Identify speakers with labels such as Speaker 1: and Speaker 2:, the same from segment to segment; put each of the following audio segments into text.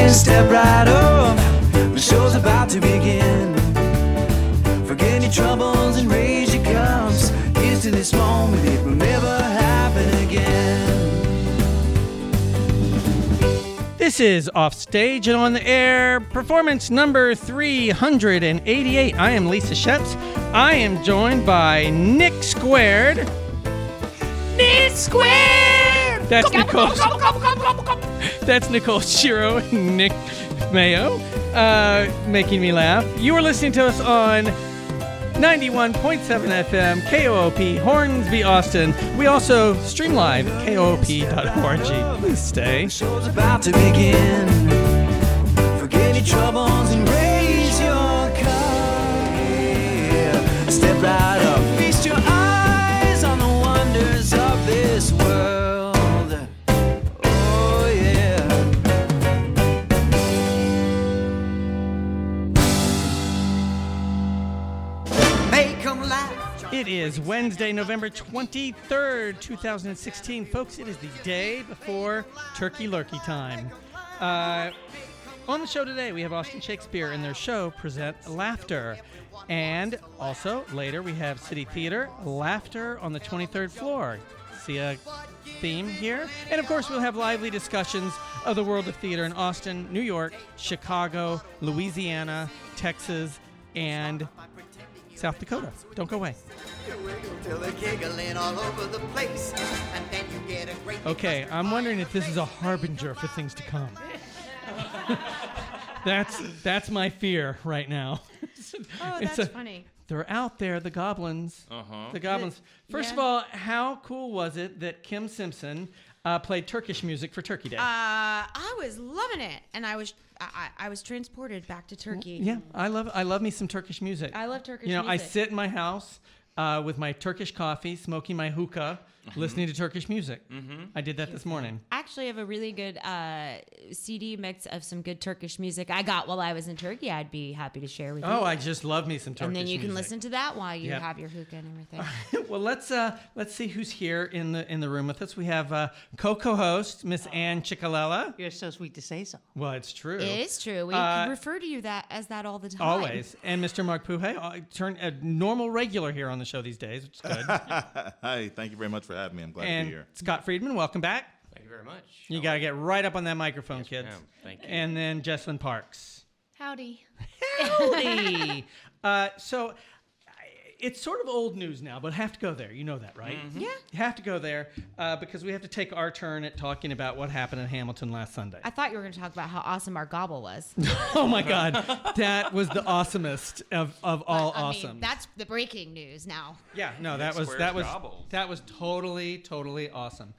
Speaker 1: Step right up, the show's about to begin. Forget your troubles and raise your cups. Here's to this moment, it will never happen again.
Speaker 2: This is Offstage and On the Air, performance number 388. I am Lisa Sheps. I am joined by Nick Squared.
Speaker 3: Nick Squared!
Speaker 2: That's Nicole. That's Nicole Shiro and Nick Mayo, making me laugh. You are listening to us on 91.7 FM, KOOP, Hornsby, Austin. We also stream live at koop.org. Please stay.
Speaker 1: The show's about to begin. Forget your troubles and raise your cup. Yeah. Step right up, feast your eyes on the wonders of this world. Oh yeah. Make 'em laugh.
Speaker 2: It is Wednesday, November 23rd, 2016. Folks, it is the day before Turkey Lurkey time. On the show today, we have Austin Shakespeare and their show, Present Laughter. And also, later, we have City Theater, Laughter on the 23rd floor. See a theme here? And, of course, we'll have lively discussions of the world of theater in Austin, New York, Chicago, Louisiana, Texas, and South Dakota. Don't go away. Okay, I'm wondering if this is a harbinger for things to come. That's my fear right now.
Speaker 3: Oh, that's funny.
Speaker 2: They're out there, the goblins. The goblins. First of all, how cool was it that Kim Simpson played Turkish music for Turkey Day?
Speaker 3: I was loving it, and I was transported back to Turkey.
Speaker 2: Yeah, I love me some Turkish music.
Speaker 3: I love Turkish
Speaker 2: music.
Speaker 3: music.
Speaker 2: I sit in my house with my Turkish coffee, smoking my hookah, listening to Turkish music. I did that this morning.
Speaker 3: I actually have a really good CD mix of some good Turkish music I got while I was in Turkey. I'd be happy to share with you.
Speaker 2: Oh, I just love me some Turkish music.
Speaker 3: And then you can listen to that while you have your hookah and everything.
Speaker 2: Well, let's see who's here in the room with us. We have co-host Miss Ann Ciccalella.
Speaker 4: You're so sweet to say so.
Speaker 2: Well, it's true.
Speaker 3: It is true. We refer to you as that all the time.
Speaker 2: Always. And Mr. Mark Puhay, turned a normal regular here on the show these days, which is good.
Speaker 5: Hi, thank you very much for having me. I'm glad to be here.
Speaker 2: Scott Friedman, welcome back.
Speaker 6: Thank you very much.
Speaker 2: You got to get right up on that microphone,
Speaker 6: Yes,
Speaker 2: kids.
Speaker 6: ma'am. Thank you.
Speaker 2: And then Jesslyn Parks.
Speaker 3: Howdy.
Speaker 2: Howdy. So it's sort of old news now, but I have to go there. You know that, right?
Speaker 3: Yeah.
Speaker 2: You have to go there because we have to take our turn at talking about what happened in Hamilton last Sunday.
Speaker 3: I thought you were going to talk about how awesome our gobble was.
Speaker 2: Oh, my God. That was the awesomest of all awesome.
Speaker 3: I mean, that's the breaking news now.
Speaker 2: Yeah, no, that was totally awesome.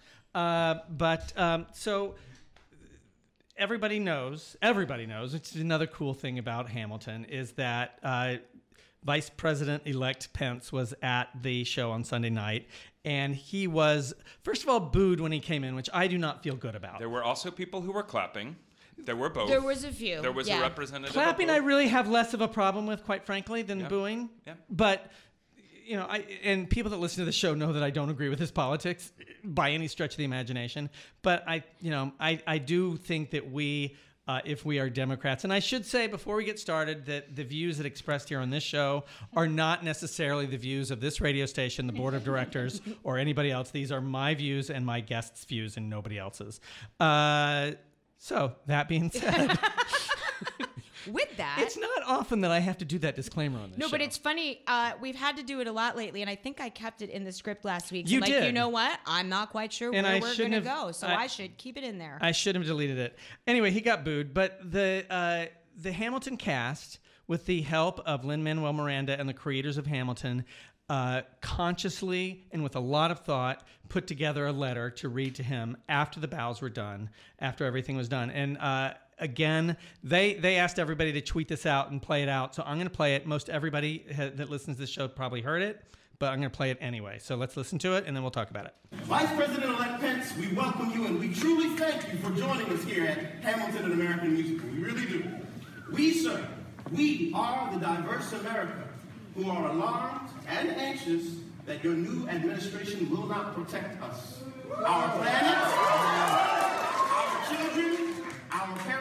Speaker 2: So everybody knows, which is another cool thing about Hamilton, is that Vice President-elect Pence was at the show on Sunday night, and he was, first of all, booed when he came in, which I do not feel good about.
Speaker 6: There were also people who were clapping. There were both.
Speaker 3: There was a few.
Speaker 6: There was a representative.
Speaker 2: Clapping, I really have less of a problem with, quite frankly, than booing.
Speaker 6: Yeah.
Speaker 2: But and people that listen to the show know that I don't agree with his politics by any stretch of the imagination. But I do think that we, if we are Democrats, and I should say before we get started that the views that expressed here on this show are not necessarily the views of this radio station, the board of directors, or anybody else. These are my views and my guests' views and nobody else's. So that being said.
Speaker 3: With that,
Speaker 2: it's not often that I have to do that disclaimer on this show.
Speaker 3: No, but it's funny. We've had to do it a lot lately, and I think I kept it in the script last week.
Speaker 2: You did.
Speaker 3: You know what? I'm not quite sure where we're going to go, so I should keep it in there.
Speaker 2: I should have deleted it. Anyway, he got booed, but the Hamilton cast, with the help of Lin-Manuel Miranda and the creators of Hamilton, consciously and with a lot of thought, put together a letter to read to him after the bows were done, after everything was done. And again, they asked everybody to tweet this out and play it out. So I'm going to play it. Most everybody that listens to this show probably heard it, but I'm going to play it anyway. So let's listen to it, and then we'll talk about it.
Speaker 7: Vice President-elect Pence, we welcome you, and we truly thank you for joining us here at Hamilton, an American Musical. We really do. We, sir, we are the diverse America who are alarmed and anxious that your new administration will not protect us, our planet, our children, our parents, or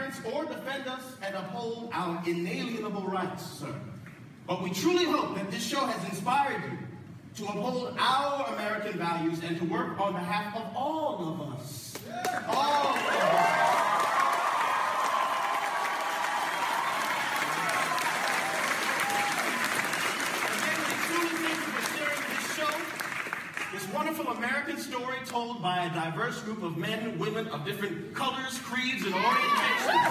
Speaker 7: defend us and uphold our inalienable rights, sir. But we truly hope that this show has inspired you to uphold our American values and to work on behalf of all of us. All of us. This wonderful American story told by a diverse group of men and women of different colors, creeds, and orientations.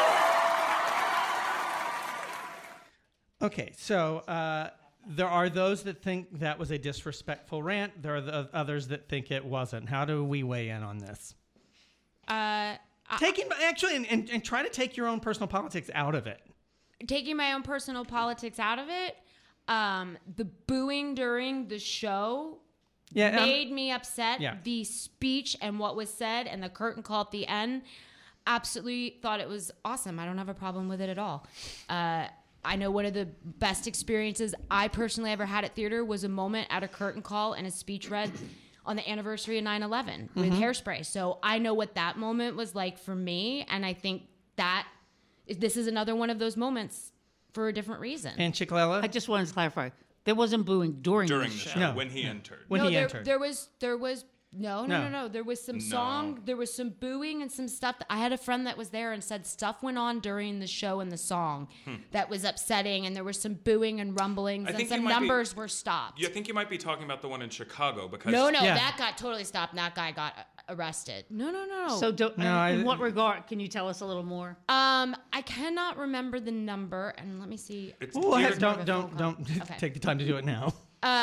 Speaker 2: Okay, so there are those that think that was a disrespectful rant. There are the others that think it wasn't. How do we weigh in on this? Taking actually, and try to take your own personal politics out of it.
Speaker 3: Taking my own personal politics out of it, the booing during the show made me upset.
Speaker 2: Yeah.
Speaker 3: The speech and what was said and the curtain call at the end, absolutely thought it was awesome. I don't have a problem with it at all. I know one of the best experiences I personally ever had at theater was a moment at a curtain call and a speech read on the anniversary of 9/11 with Hairspray. So I know what that moment was like for me, and I think that this is another one of those moments for a different reason.
Speaker 2: And Chiclella?
Speaker 4: I just wanted to clarify. There wasn't booing during the show.
Speaker 2: No.
Speaker 6: When he entered.
Speaker 3: There was no. There was some song, there was some booing and some stuff. I had a friend that was there and said stuff went on during the show and the song that was upsetting, and there was some booing and rumblings, and some numbers were stopped.
Speaker 6: I think you might be talking about the one in Chicago because
Speaker 3: that got totally stopped. And that guy got arrested. No.
Speaker 4: So in what regard? Can you tell us a little more?
Speaker 3: I cannot remember the number, and let me see.
Speaker 2: Don't take the time to do it now.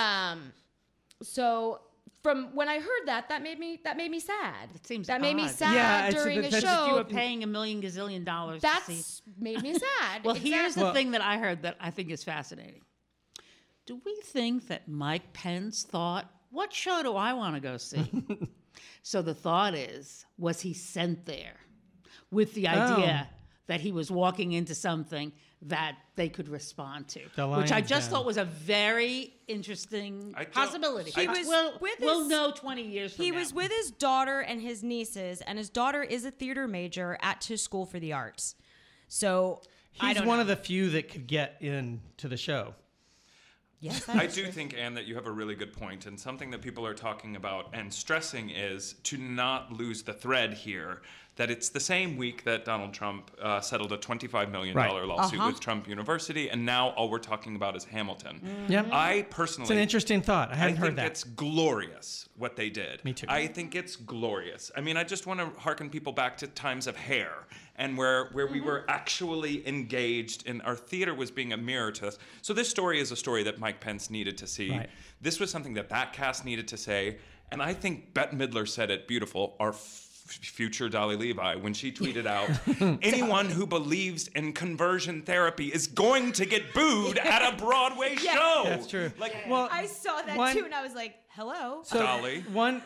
Speaker 3: So from when I heard that made me sad.
Speaker 4: It seems
Speaker 3: that made me
Speaker 4: odd.
Speaker 3: sad during a show.
Speaker 4: If you were paying $1 million gazillion to see.
Speaker 3: That's made me sad.
Speaker 4: Well, here's the thing that I heard that I think is fascinating. Do we think that Mike Pence thought, what show do I want to go see? So the thought is, was he sent there with the idea that he was walking into something that they could respond to, which I just thought was a very interesting possibility. We'll know 20 years from now.
Speaker 8: He was with his daughter and his nieces, and his daughter is a theater major at Tisch School for the Arts. So
Speaker 2: he's one of the few that could get into the show.
Speaker 3: Yes,
Speaker 6: I do think, Anne, that you have a really good point, and something that people are talking about and stressing is to not lose the thread here, that it's the same week that Donald Trump settled a $25 million lawsuit with Trump University, and now all we're talking about is Hamilton.
Speaker 2: Yep.
Speaker 6: I personally...
Speaker 2: It's an interesting thought. I hadn't heard that.
Speaker 6: I think it's glorious what they did.
Speaker 2: Me too.
Speaker 6: I think it's glorious. I mean, I just want to hearken people back to times of Hair, and where we were actually engaged, and our theater was being a mirror to us. So this story is a story that Mike Pence needed to see.
Speaker 2: Right.
Speaker 6: This was something that cast needed to say, and I think Bette Midler said it beautiful, our future Dolly Levi, when she tweeted out, anyone who believes in conversion therapy is going to get booed at a Broadway show.
Speaker 2: That's true.
Speaker 8: I saw that too, and I was like, hello.
Speaker 2: So
Speaker 6: Dolly.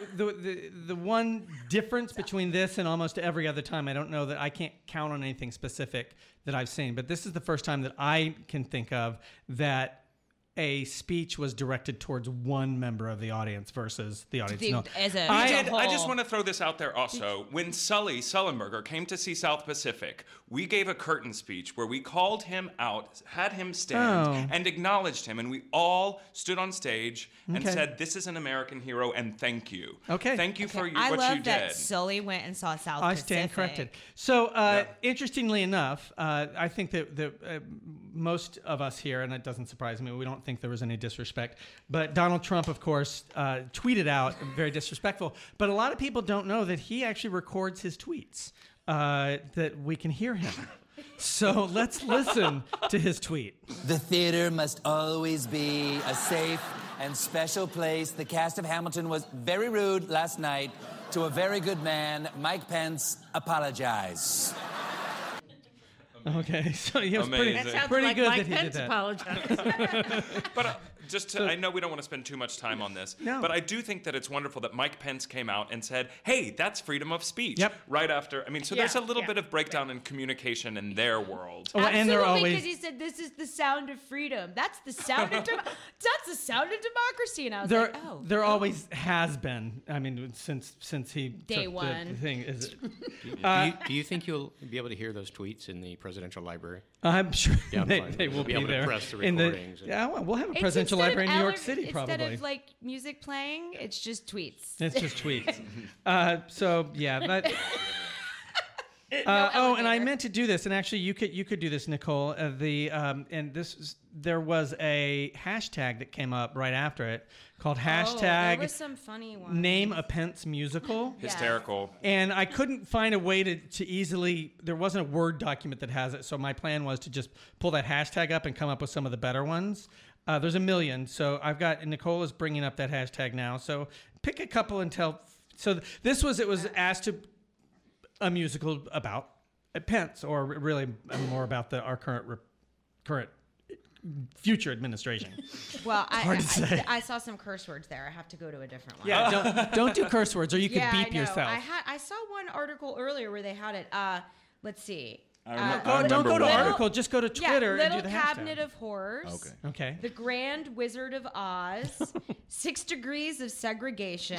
Speaker 2: The one difference between this and almost every other time, I don't know that I can't count on anything specific that I've seen, but this is the first time that I can think of that a speech was directed towards one member of the audience versus the audience.
Speaker 6: I just want to throw this out there also. When Sully Sullenberger came to see South Pacific, we gave a curtain speech where we called him out, had him stand, and acknowledged him, and we all stood on stage and said, this is an American hero, and thank you. Thank you for what you did.
Speaker 8: I love that Sully went and saw South Pacific.
Speaker 2: I stand corrected. So, interestingly enough, I think that most of us here, and it doesn't surprise me, we don't think there was any disrespect, but Donald Trump, of course, tweeted out very disrespectful, but a lot of people don't know that he actually records his tweets, that we can hear him. So let's listen to his tweet.
Speaker 9: The theater must always be a safe and special place. The cast of Hamilton was very rude last night to a very good man. Mike Pence, apologize.
Speaker 2: Okay, so he was
Speaker 6: Amazing.
Speaker 4: That sounds
Speaker 2: pretty
Speaker 4: like
Speaker 2: good
Speaker 4: Mike
Speaker 2: that he
Speaker 4: Pence
Speaker 2: did that.
Speaker 4: apologized.
Speaker 6: But I know we don't want to spend too much time on this,
Speaker 2: No.
Speaker 6: but I do think that it's wonderful that Mike Pence came out and said, hey, that's freedom of speech.
Speaker 2: Yep.
Speaker 6: Right after. I mean, so there's a little bit of breakdown in communication in their world.
Speaker 2: Oh, and they're
Speaker 8: Absolutely,
Speaker 2: always
Speaker 8: because he said this is the sound of freedom. That's the sound of that's the sound of democracy. And I was
Speaker 2: there.
Speaker 8: like, oh,
Speaker 2: There always has been. I mean, since he
Speaker 8: Day
Speaker 2: took
Speaker 8: one.
Speaker 2: The thing is.
Speaker 10: Do you think you'll be able to hear those tweets in the presidential library?
Speaker 2: I'm sure
Speaker 10: Yeah,
Speaker 2: they
Speaker 10: fine.
Speaker 2: will
Speaker 10: We'll
Speaker 2: be
Speaker 10: be able to
Speaker 2: there.
Speaker 10: press the
Speaker 2: in
Speaker 10: recordings.
Speaker 2: yeah, well, we'll have a
Speaker 8: It's
Speaker 2: presidential
Speaker 8: instead
Speaker 2: library
Speaker 8: of
Speaker 2: in New York
Speaker 8: ele-
Speaker 2: City, probably.
Speaker 8: Instead of like music playing, it's just tweets.
Speaker 2: It's just tweets. So yeah, but. And I meant to do this, and actually, you could do this, Nicole. There was a hashtag that came up right after it called
Speaker 8: Oh, there was
Speaker 2: hashtag
Speaker 8: some funny ones.
Speaker 2: Name a Pence Musical.
Speaker 6: Hysterical.
Speaker 2: And I couldn't find a way to easily. There wasn't a Word document that has it, so my plan was to just pull that hashtag up and come up with some of the better ones. There's a million, so I've got Nicole is bringing up that hashtag now. So pick a couple and tell. So it was asked to a musical about Pence, or really more about our current future administration.
Speaker 8: Well,
Speaker 2: Hard to say.
Speaker 8: I saw some curse words there. I have to go to a different one.
Speaker 2: Yeah, don't do curse words, or you could
Speaker 8: Yeah,
Speaker 2: beep
Speaker 8: I know.
Speaker 2: yourself.
Speaker 8: I saw one article earlier where they had it. Let's see.
Speaker 2: Don't go to article. Just go to Twitter
Speaker 8: Little
Speaker 2: and do the
Speaker 8: Cabinet
Speaker 2: hashtag.
Speaker 8: of Horrors.
Speaker 2: Okay.
Speaker 8: The Grand Wizard of Oz. 6 Degrees of Segregation.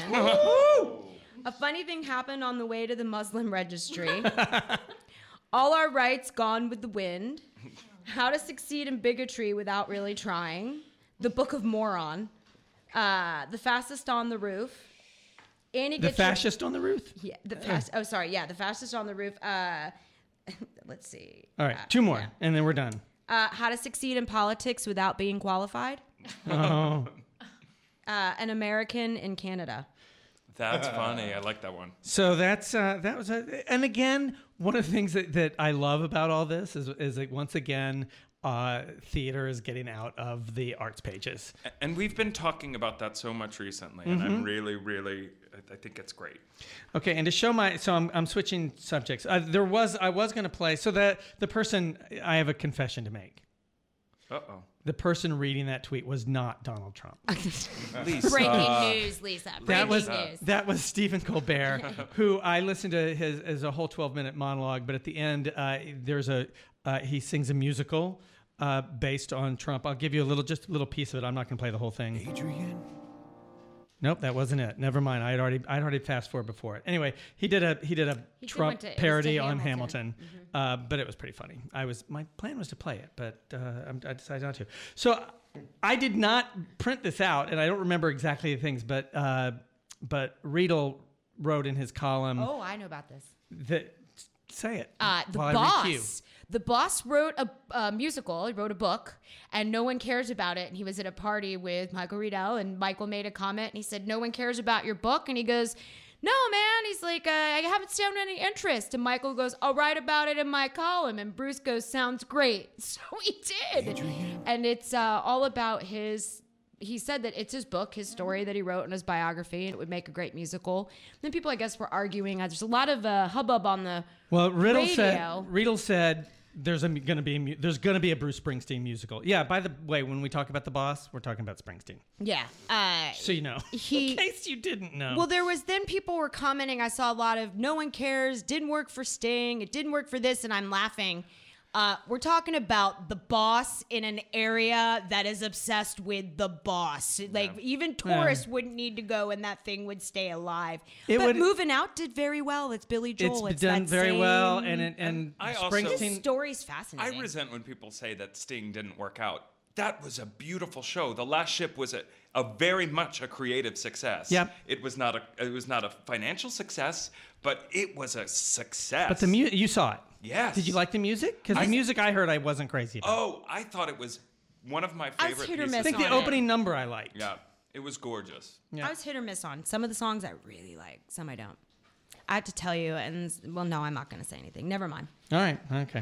Speaker 8: A funny thing happened on the way to the Muslim registry. All our rights gone with the wind. How to succeed in bigotry without really trying. The Book of Moron. The Fastest on the Roof. Annie
Speaker 2: The
Speaker 8: gets your-
Speaker 2: fascist on the roof.
Speaker 8: Yeah, the fast. Oh, sorry. Yeah, the Fastest on the Roof. Let's see.
Speaker 2: All right, two more,
Speaker 8: yeah.
Speaker 2: and then we're done.
Speaker 8: How to succeed in politics without being qualified.
Speaker 2: Oh.
Speaker 8: An American in Canada.
Speaker 6: That's funny. I like that one.
Speaker 2: So that was and again, one of the things that I love about all this is like, once again, theater is getting out of the arts pages.
Speaker 6: And we've been talking about that so much recently, and I'm really, I think it's great.
Speaker 2: Okay, and to show I'm switching subjects. I was going to play so that the person, I have a confession to make.
Speaker 6: Uh-oh.
Speaker 2: The person reading that tweet was not Donald Trump.
Speaker 6: Lisa.
Speaker 8: Breaking news, Lisa. Breaking news.
Speaker 2: That was Stephen Colbert, who I listened to his a whole 12-minute monologue. But at the end, he sings a musical based on Trump. I'll give you just a little piece of it. I'm not going to play the whole thing.
Speaker 1: Adrian?
Speaker 2: Nope, that wasn't it. Never mind. I'd already fast forward before it. Anyway, he did a Trump parody on Hamilton, but it was pretty funny. My plan was to play it, but I decided not to. So I did not print this out, and I don't remember exactly the things, but Riedel wrote in his column.
Speaker 8: Oh, I know about this.
Speaker 2: Say it.
Speaker 8: The
Speaker 2: while I recue.
Speaker 8: Boss. The Boss wrote a musical. He wrote a book, and no one cares about it. And he was at a party with Michael Riedel, and Michael made a comment, and he said, "No one cares about your book." And he goes, "No, man." He's like, "I haven't shown any interest." And Michael goes, "I'll write about it in my column." And Bruce goes, "Sounds great." So he did.
Speaker 1: Adrian.
Speaker 8: And it's all about he said that it's his book, his story that he wrote in his biography, and it would make a great musical. And then people, I guess, were arguing. There's a lot of hubbub on the
Speaker 2: Riedel said there's going to be a Bruce Springsteen musical. Yeah. By the way, when we talk about The Boss, we're talking about Springsteen.
Speaker 8: Yeah.
Speaker 2: So you know, in case you didn't know.
Speaker 8: Well, people were commenting. I saw a lot of "no one cares," didn't work for Sting, it didn't work for this, and I'm laughing. We're talking about the Boss in an area that is obsessed with the Boss. Like, even tourists wouldn't need to go, and that thing would stay alive. Moving Out did very well. It's Billy Joel.
Speaker 2: It's done very well, and
Speaker 6: I also-
Speaker 2: Springsteen.
Speaker 8: His story's fascinating.
Speaker 6: I resent when people say that Sting didn't work out. That was a beautiful show. The Last Ship was a very much a creative success.
Speaker 2: Yep.
Speaker 6: It was not a financial success, but it was a success.
Speaker 2: But you saw it.
Speaker 6: Yes.
Speaker 2: Did you like the music? Because the music I heard I wasn't crazy about.
Speaker 6: Oh, I thought it was one of my
Speaker 8: I was
Speaker 6: favorite
Speaker 8: hit or
Speaker 6: pieces.
Speaker 8: miss
Speaker 2: I think the
Speaker 8: on it.
Speaker 2: opening number I liked.
Speaker 6: Yeah, it was gorgeous.
Speaker 2: Yeah.
Speaker 8: I was hit or miss on. Some of the songs I really like, some I don't. I have to tell you, and well, no, I'm not going to say anything. Never mind.
Speaker 2: All right. Okay.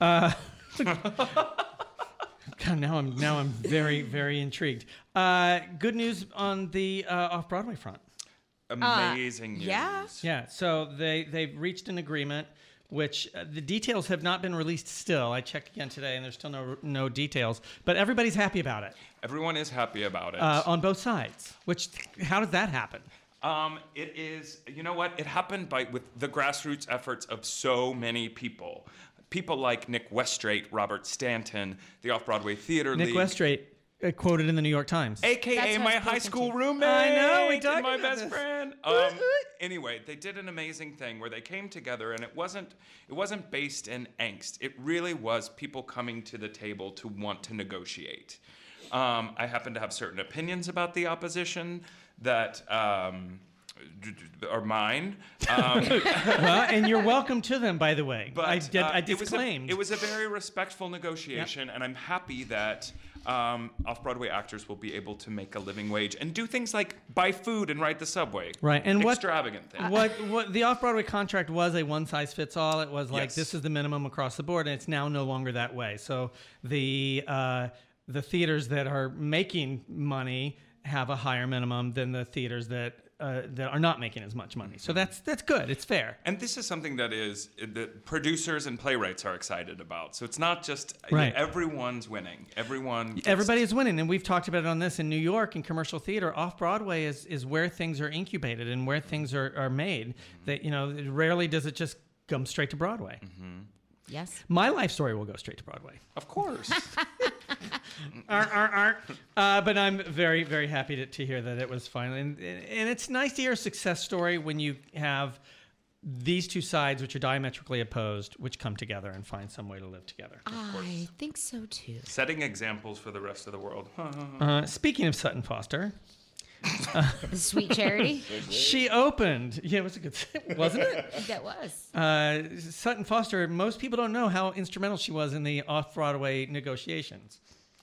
Speaker 2: God, now I'm very, very intrigued. Good news on the off-Broadway front.
Speaker 6: Amazing news.
Speaker 8: yeah.
Speaker 2: Yeah. So they've reached an agreement which the details have not been released still. I checked again today, and there's still no details. But everybody's happy about it.
Speaker 6: Everyone is happy about it.
Speaker 2: On both sides. How does that happen?
Speaker 6: It is, you know what? It happened with the grassroots efforts of so many people. People like Nick Westrate, Robert Stanton, the Off-Broadway Theater League.
Speaker 2: Nick Westrate quoted in the New York Times.
Speaker 6: AKA my high school roommate.
Speaker 2: I know, we talked
Speaker 6: and my
Speaker 2: about
Speaker 6: best
Speaker 2: this.
Speaker 6: friend. Anyway, they did an amazing thing where they came together, and it wasn't based in angst. It really was people coming to the table to want to negotiate. I happen to have certain opinions about the opposition that are mine.
Speaker 2: Well, and you're welcome to them, by the way.
Speaker 6: But
Speaker 2: I disclaimed.
Speaker 6: It was a very respectful negotiation, and I'm happy that off-Broadway actors will be able to make a living wage and do things like buy food and ride the subway.
Speaker 2: Right, and
Speaker 6: extravagant things.
Speaker 2: What the off-Broadway contract was a one-size-fits-all. It was like
Speaker 6: Yes.
Speaker 2: this is the minimum across the board, and it's now no longer that way. So the theaters that are making money have a higher minimum than the theaters that are not making as much money. So that's good. It's fair.
Speaker 6: And this is something that producers and playwrights are excited about. So it's not just
Speaker 2: Right.
Speaker 6: everyone's winning.
Speaker 2: Everybody is winning, and we've talked about it on this in New York in commercial theater. Off-Broadway is where things are incubated and where things are made. That rarely does it just come straight to Broadway.
Speaker 3: Yes.
Speaker 2: My life story will go straight to Broadway.
Speaker 6: Of course.
Speaker 2: But I'm very, very happy to hear that it was finally. And it's nice to hear a success story when you have these two sides, which are diametrically opposed, which come together and find some way to live together.
Speaker 3: I think so too.
Speaker 6: Setting examples for the rest of the world.
Speaker 2: Speaking of Sutton Foster.
Speaker 3: The Sweet Charity.
Speaker 2: She opened. Yeah, it was a good, wasn't it?
Speaker 3: That was.
Speaker 2: Sutton Foster, most people don't know how instrumental she was in the off-Broadway negotiations.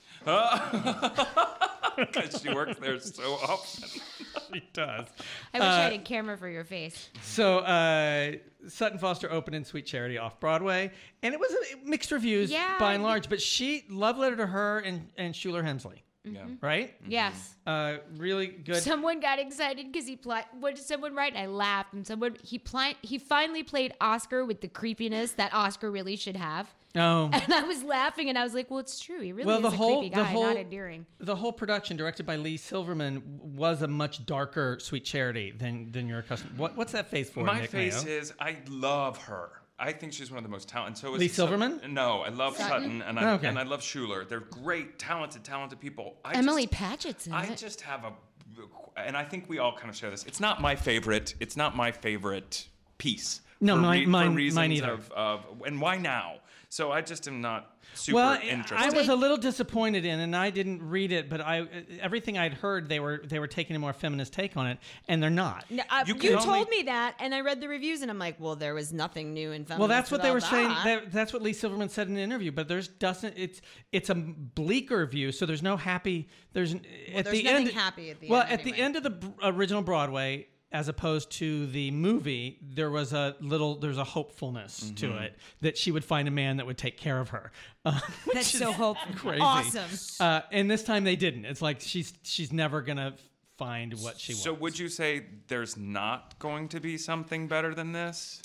Speaker 6: Because she works there so often.
Speaker 2: She does.
Speaker 3: I wish I had a camera for your face.
Speaker 2: So Sutton Foster opened in Sweet Charity off-Broadway, and it was mixed reviews by and large, but love letter to her and Schuler Hemsley.
Speaker 6: Yeah.
Speaker 2: Right?
Speaker 3: Yes.
Speaker 2: Really good.
Speaker 3: Someone got excited because what did someone write? I laughed, and he finally played Oscar with the creepiness that Oscar really should have.
Speaker 2: Oh.
Speaker 3: And I was laughing, and I was like, well, it's true. He really is a creepy guy, not endearing.
Speaker 2: The whole production, directed by Lee Silverman, was a much darker Sweet Charity than you're accustomed. What's that face for?
Speaker 6: My
Speaker 2: Nick
Speaker 6: face
Speaker 2: Mayo?
Speaker 6: is I love her. I think she's one of the most talented. So is
Speaker 2: Lee Silverman?
Speaker 6: No, I love Sutton and I love Schuler. They're great, talented people.
Speaker 3: Emily Patchett's in
Speaker 6: I
Speaker 3: it.
Speaker 6: just have and I think we all kind of share this. It's not my favorite. It's not my favorite piece.
Speaker 2: No,
Speaker 6: for
Speaker 2: mine
Speaker 6: reasons
Speaker 2: either.
Speaker 6: And why now? So I just am not super interested.
Speaker 2: I was a little disappointed and I didn't read it, but everything I'd heard, they were taking a more feminist take on it, and they're not.
Speaker 8: No, you told me that, and I read the reviews, and I'm like, well, there was nothing new and feminist.
Speaker 2: Well, that's what they were
Speaker 8: about
Speaker 2: saying.
Speaker 8: that.
Speaker 2: That's what Lee Silverman said in an interview. But it's a bleaker view. So there's no happy. There's
Speaker 8: nothing happy at the end.
Speaker 2: Well, at the end of the original Broadway, as opposed to the movie, there's a hopefulness to it that she would find a man that would take care of her.
Speaker 8: That's so hopeful.
Speaker 2: Crazy.
Speaker 8: Awesome.
Speaker 2: And this time they didn't. It's like she's never gonna find what she wants.
Speaker 6: So would you say there's not going to be something better than this?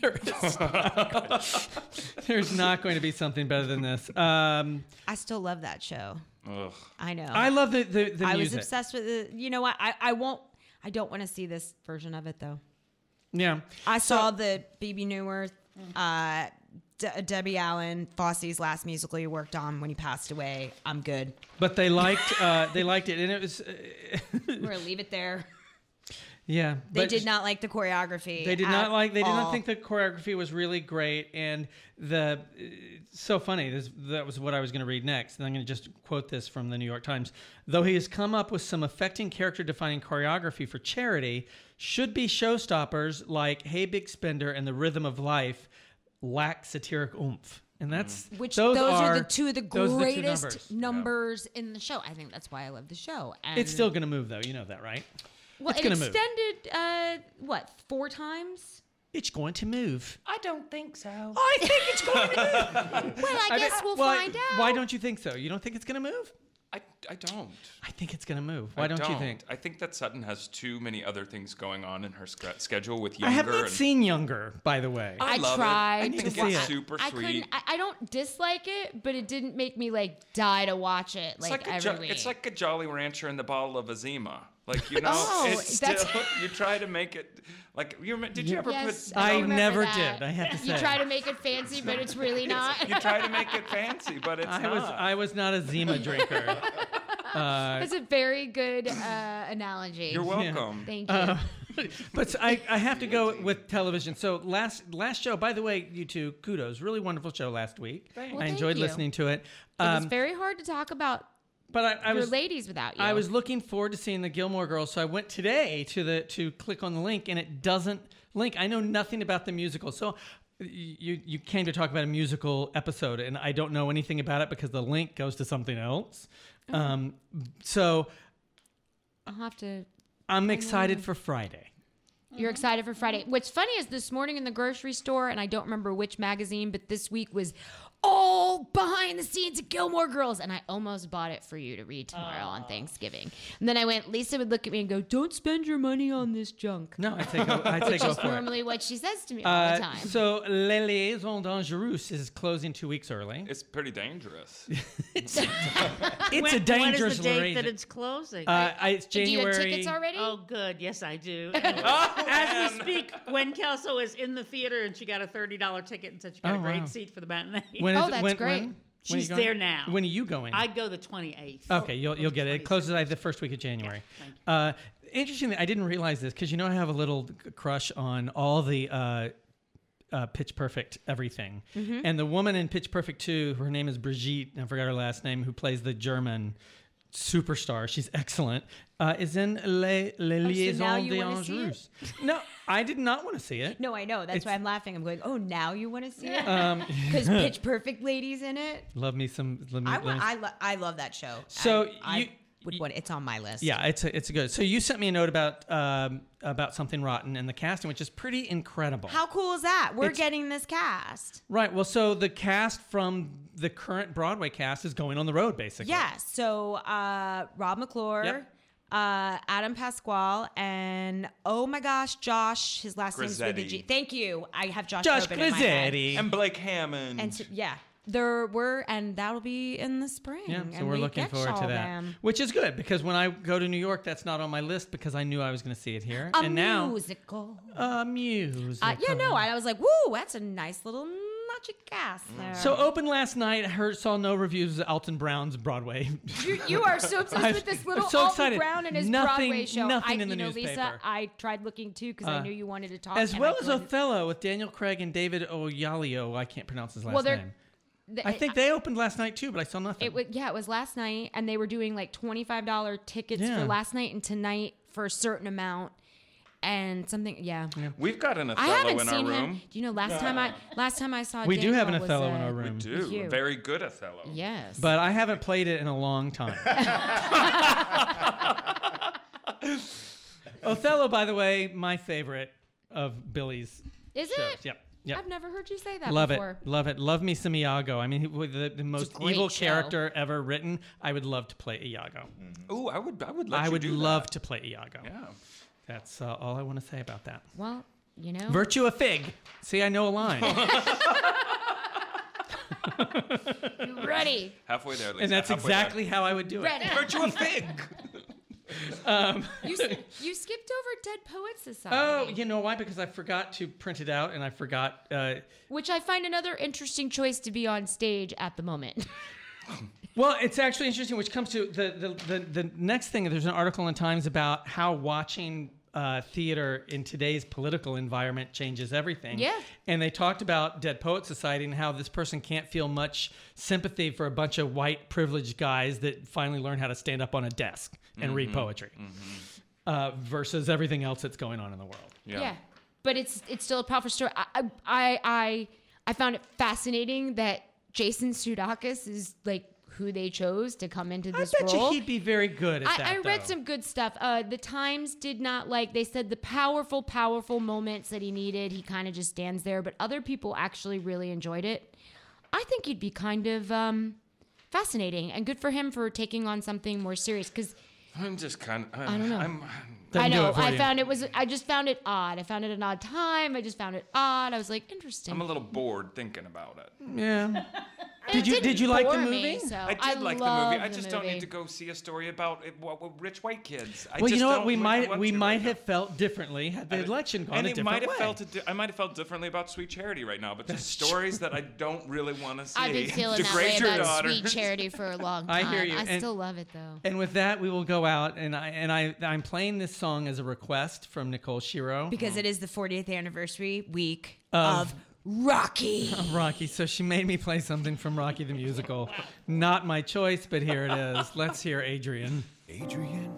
Speaker 2: There's not going to be something better than this.
Speaker 8: I still love that show.
Speaker 6: Ugh.
Speaker 8: I know.
Speaker 2: I love the music.
Speaker 8: I was obsessed with it. You know what? I don't want to see this version of it though.
Speaker 2: Yeah.
Speaker 8: I saw the Bebe Neuwirth, Debbie Allen, Fosse's last musical he worked on when he passed away. I'm good.
Speaker 2: But they liked it, and it was.
Speaker 8: We're gonna leave it there.
Speaker 2: Yeah,
Speaker 8: They did not like the choreography.
Speaker 2: They did not think the choreography was really great, and so funny. That was what I was going to read next, and I'm going to just quote this from the New York Times. Though he has come up with some affecting character-defining choreography for Charity, should-be showstoppers like Hey Big Spender and The Rhythm of Life lack satiric oomph. And that's
Speaker 3: those are the two of the
Speaker 2: those are the two
Speaker 3: greatest numbers in the show. I think that's why I love the show. And
Speaker 2: it's still going to move, though. You know that, right?
Speaker 3: Well,
Speaker 2: it's
Speaker 3: it
Speaker 2: going to
Speaker 3: extended, 4 times?
Speaker 2: It's going to move.
Speaker 3: I don't think so.
Speaker 2: I think it's going to move.
Speaker 3: Well, I guess we'll find out.
Speaker 2: Why don't you think so? You don't think it's going to move?
Speaker 6: I don't.
Speaker 2: I think it's going to move. Why don't you think?
Speaker 6: I think that Sutton has too many other things going on in her schedule with Younger.
Speaker 2: I have not seen Younger, by the way.
Speaker 6: I love
Speaker 3: tried.
Speaker 6: it. I think
Speaker 2: to see
Speaker 6: it's
Speaker 2: it.
Speaker 6: super
Speaker 3: I
Speaker 6: sweet.
Speaker 3: couldn't. I don't dislike it, but it didn't make me like die to watch it every week.
Speaker 6: It's like a Jolly Rancher in the bottle of Azima. Like, you know,
Speaker 3: Oh,
Speaker 6: it's
Speaker 3: that's-
Speaker 6: still, you try to make it, like, did you ever
Speaker 3: Yes,
Speaker 6: put...
Speaker 2: I
Speaker 3: remember
Speaker 2: never
Speaker 3: that.
Speaker 2: did, I have to say.
Speaker 3: You try to make it fancy, but it's really not.
Speaker 6: You try to make it fancy, but it's not.
Speaker 2: I was not a Zima drinker.
Speaker 3: That's a very good analogy.
Speaker 6: You're welcome.
Speaker 3: Thank you.
Speaker 2: But I have to go with television. So last show, by the way, you two, kudos. Really wonderful show last week.
Speaker 3: Well,
Speaker 2: I
Speaker 3: thank
Speaker 2: enjoyed
Speaker 3: you.
Speaker 2: listening to it.
Speaker 3: It was very hard to talk about
Speaker 2: But I
Speaker 3: your
Speaker 2: was
Speaker 3: ladies without you.
Speaker 2: I was looking forward to seeing the Gilmore Girls, so I went today to click on the link, and it doesn't link. I know nothing about the musical, so you came to talk about a musical episode, and I don't know anything about it because the link goes to something else. So
Speaker 3: I'll have to.
Speaker 2: I'm excited for Friday.
Speaker 3: You're excited for Friday. What's funny is this morning in the grocery store, and I don't remember which magazine, but this week was all behind the scenes of Gilmore Girls, and I almost bought it for you to read tomorrow on Thanksgiving. And then I went, Lisa would look at me and go, "Don't spend your money on this junk."
Speaker 2: No, I take go
Speaker 3: Which is
Speaker 2: for it.
Speaker 3: normally what she says to me all the time.
Speaker 2: So Les Liaisons Dangereuses is closing 2 weeks early.
Speaker 6: It's pretty dangerous.
Speaker 2: It's a
Speaker 4: When
Speaker 2: dangerous
Speaker 4: is the date
Speaker 2: liaison.
Speaker 4: that it's closing?
Speaker 2: It's
Speaker 3: Do you
Speaker 2: January.
Speaker 3: have tickets already?
Speaker 4: Oh, good. Yes, I do.
Speaker 6: Oh,
Speaker 4: As we speak, Gwen Kelso is in the theater and she got a $30 ticket and said she got
Speaker 2: Oh,
Speaker 4: a great
Speaker 2: wow.
Speaker 4: seat for the matinee.
Speaker 2: When is
Speaker 3: Oh,
Speaker 2: it-
Speaker 3: that's
Speaker 2: when-
Speaker 3: great.
Speaker 2: when are you
Speaker 4: She's
Speaker 2: going?
Speaker 4: there now.
Speaker 2: When are you going?
Speaker 4: I go the 28th.
Speaker 2: Okay, you'll get it. It closes like the first week of January. Interesting. I didn't realize this because I have a little crush on all the Pitch Perfect everything, and the woman in Pitch Perfect 2, her name is Brigitte. I forgot her last name. Who plays the German superstar? She's excellent. Is in Les
Speaker 8: now
Speaker 2: Liaisons
Speaker 8: you wanna see
Speaker 2: Dangereuses. No, I did not want to see it.
Speaker 8: No, I know. That's why I'm laughing. I'm going, oh, now you want to see it?
Speaker 2: Um,
Speaker 8: Because Pitch Perfect ladies in it.
Speaker 2: Love me some.
Speaker 8: I love that show.
Speaker 2: So
Speaker 8: I would want it's on my list.
Speaker 2: Yeah, it's a good. So you sent me a note about Something Rotten and the casting, which is pretty incredible.
Speaker 8: How cool is that? We're
Speaker 2: It's-
Speaker 8: getting this cast.
Speaker 2: Right. Well, so the cast from the current Broadway cast is going on the road, basically.
Speaker 8: Yeah. So Rob McClure,
Speaker 2: Yep.
Speaker 8: Adam Pasquale, and oh my gosh, Josh. His last name's with a G.
Speaker 6: Grizzetti.
Speaker 8: Thank you. I have Josh
Speaker 2: Josh
Speaker 8: Groban in my head.
Speaker 2: Grizzetti.
Speaker 6: and Blake Hammond.
Speaker 8: And so, yeah, and that'll be in the spring.
Speaker 2: Yeah, so
Speaker 8: and
Speaker 2: we're
Speaker 8: we
Speaker 2: looking
Speaker 8: get
Speaker 2: forward to
Speaker 8: all
Speaker 2: that,
Speaker 8: them.
Speaker 2: which is good because when I go to New York, that's not on my list because I knew I was going to see it here, and now
Speaker 8: musical.
Speaker 2: a musical.
Speaker 8: Yeah, no, I was like, woo, that's a nice little notchy cast there.
Speaker 2: So open last night. Saw no reviews of Alton Brown's Broadway.
Speaker 8: You are so obsessed with this little
Speaker 2: I'm so
Speaker 8: Alton
Speaker 2: excited.
Speaker 8: Brown and his
Speaker 2: Nothing-
Speaker 8: Broadway show.
Speaker 2: nothing in the
Speaker 8: Lisa,
Speaker 2: newspaper.
Speaker 8: I tried looking too because I knew you wanted to talk.
Speaker 2: As
Speaker 8: and
Speaker 2: well
Speaker 8: I
Speaker 2: as
Speaker 8: couldn't.
Speaker 2: Othello with Daniel Craig and David Oyelowo. I can't pronounce his last
Speaker 8: Well, they're-
Speaker 2: name. I think they opened last night too, but I saw nothing.
Speaker 8: It was last night, and they were doing like $25 tickets
Speaker 2: Yeah.
Speaker 8: for last night and tonight for a certain amount, and something. Yeah,
Speaker 6: We've got an
Speaker 8: I
Speaker 6: Othello
Speaker 8: haven't
Speaker 6: in our
Speaker 8: seen him.
Speaker 6: room.
Speaker 8: Do you know last time I saw
Speaker 2: We do
Speaker 8: Daniel
Speaker 2: have an
Speaker 8: was,
Speaker 2: Othello in our room.
Speaker 6: We do.
Speaker 8: with you.
Speaker 6: Very good Othello.
Speaker 8: Yes,
Speaker 2: But I haven't played it in a long time. Othello, by the way, my favorite of Billy's
Speaker 8: is
Speaker 2: shows.
Speaker 8: it?
Speaker 2: Yep. Yep.
Speaker 8: I've never heard you say that
Speaker 2: Love
Speaker 8: before.
Speaker 2: it. Love it. Love me some Iago. I mean, with the most
Speaker 8: great
Speaker 2: evil
Speaker 8: show.
Speaker 2: character ever written. I would love to play Iago.
Speaker 6: Ooh, I would let
Speaker 2: I
Speaker 6: you
Speaker 2: would
Speaker 6: do
Speaker 2: love
Speaker 6: that.
Speaker 2: to play Iago.
Speaker 6: Yeah.
Speaker 2: That's all I want to say about that.
Speaker 8: Well, you know,
Speaker 2: Virtue of Fig. See, I know a line.
Speaker 8: you ready?
Speaker 6: Halfway there, Lisa.
Speaker 2: And that's
Speaker 6: halfway
Speaker 2: exactly how I would do it.
Speaker 8: Ready.
Speaker 6: Virtue of Fig.
Speaker 8: You skipped over Dead Poets Society.
Speaker 2: Oh, you know why? Because I forgot to print it out, and I forgot.
Speaker 8: Which I find another interesting choice to be on stage at the moment.
Speaker 2: Well, it's actually interesting, which comes to the next thing. There's an article in Times about how watching theater in today's political environment changes everything.
Speaker 8: Yeah.
Speaker 2: And they talked about Dead Poets Society and how this person can't feel much sympathy for a bunch of white privileged guys that finally learn how to stand up on a desk and read poetry versus everything else that's going on in the world.
Speaker 8: Yeah. But it's still a powerful story. I found it fascinating that Jason Sudeikis is like who they chose to come into this
Speaker 2: I bet
Speaker 8: role.
Speaker 2: you he'd be very good at that.
Speaker 8: I read
Speaker 2: though.
Speaker 8: some good stuff. The Times did not like. They said the powerful moments that he needed. He kind of just stands there. But other people actually really enjoyed it. I think he'd be kind of
Speaker 3: fascinating, and good for him for taking on something more serious. Because
Speaker 6: I'm just kind of.
Speaker 3: I don't know.
Speaker 2: Doesn't
Speaker 3: I
Speaker 2: do
Speaker 3: know.
Speaker 2: it for you.
Speaker 3: I just found it odd. I found it an odd time. I just found it odd. I was like, interesting.
Speaker 6: I'm a little bored thinking about it.
Speaker 2: Yeah.
Speaker 3: It
Speaker 2: Did you like the
Speaker 3: bore
Speaker 2: movie?
Speaker 3: me, so
Speaker 6: I did like the
Speaker 3: love
Speaker 6: movie. I just don't need to go see a story about rich white kids.
Speaker 2: Well, you know what? We
Speaker 6: want
Speaker 2: might
Speaker 6: to
Speaker 2: have felt differently had the election gone
Speaker 6: and
Speaker 2: a
Speaker 6: it
Speaker 2: different
Speaker 6: might have
Speaker 2: way.
Speaker 6: I might have felt differently about Sweet Charity right now, but just stories that I don't really want to see.
Speaker 3: I've been feeling that way
Speaker 6: Degrade your
Speaker 3: about
Speaker 6: daughter.
Speaker 3: Sweet Charity for a long
Speaker 2: I
Speaker 3: time.
Speaker 2: hear you.
Speaker 3: I
Speaker 2: And-
Speaker 3: still love it though.
Speaker 2: And with that, we will go out, and I'm playing this song as a request from Nicole Shiro.
Speaker 8: Because it is the 40th anniversary week of Rocky.
Speaker 2: Rocky. So she made me play something from Rocky the Musical. Not my choice, but here it is. Let's hear Adrian.
Speaker 1: Adrian,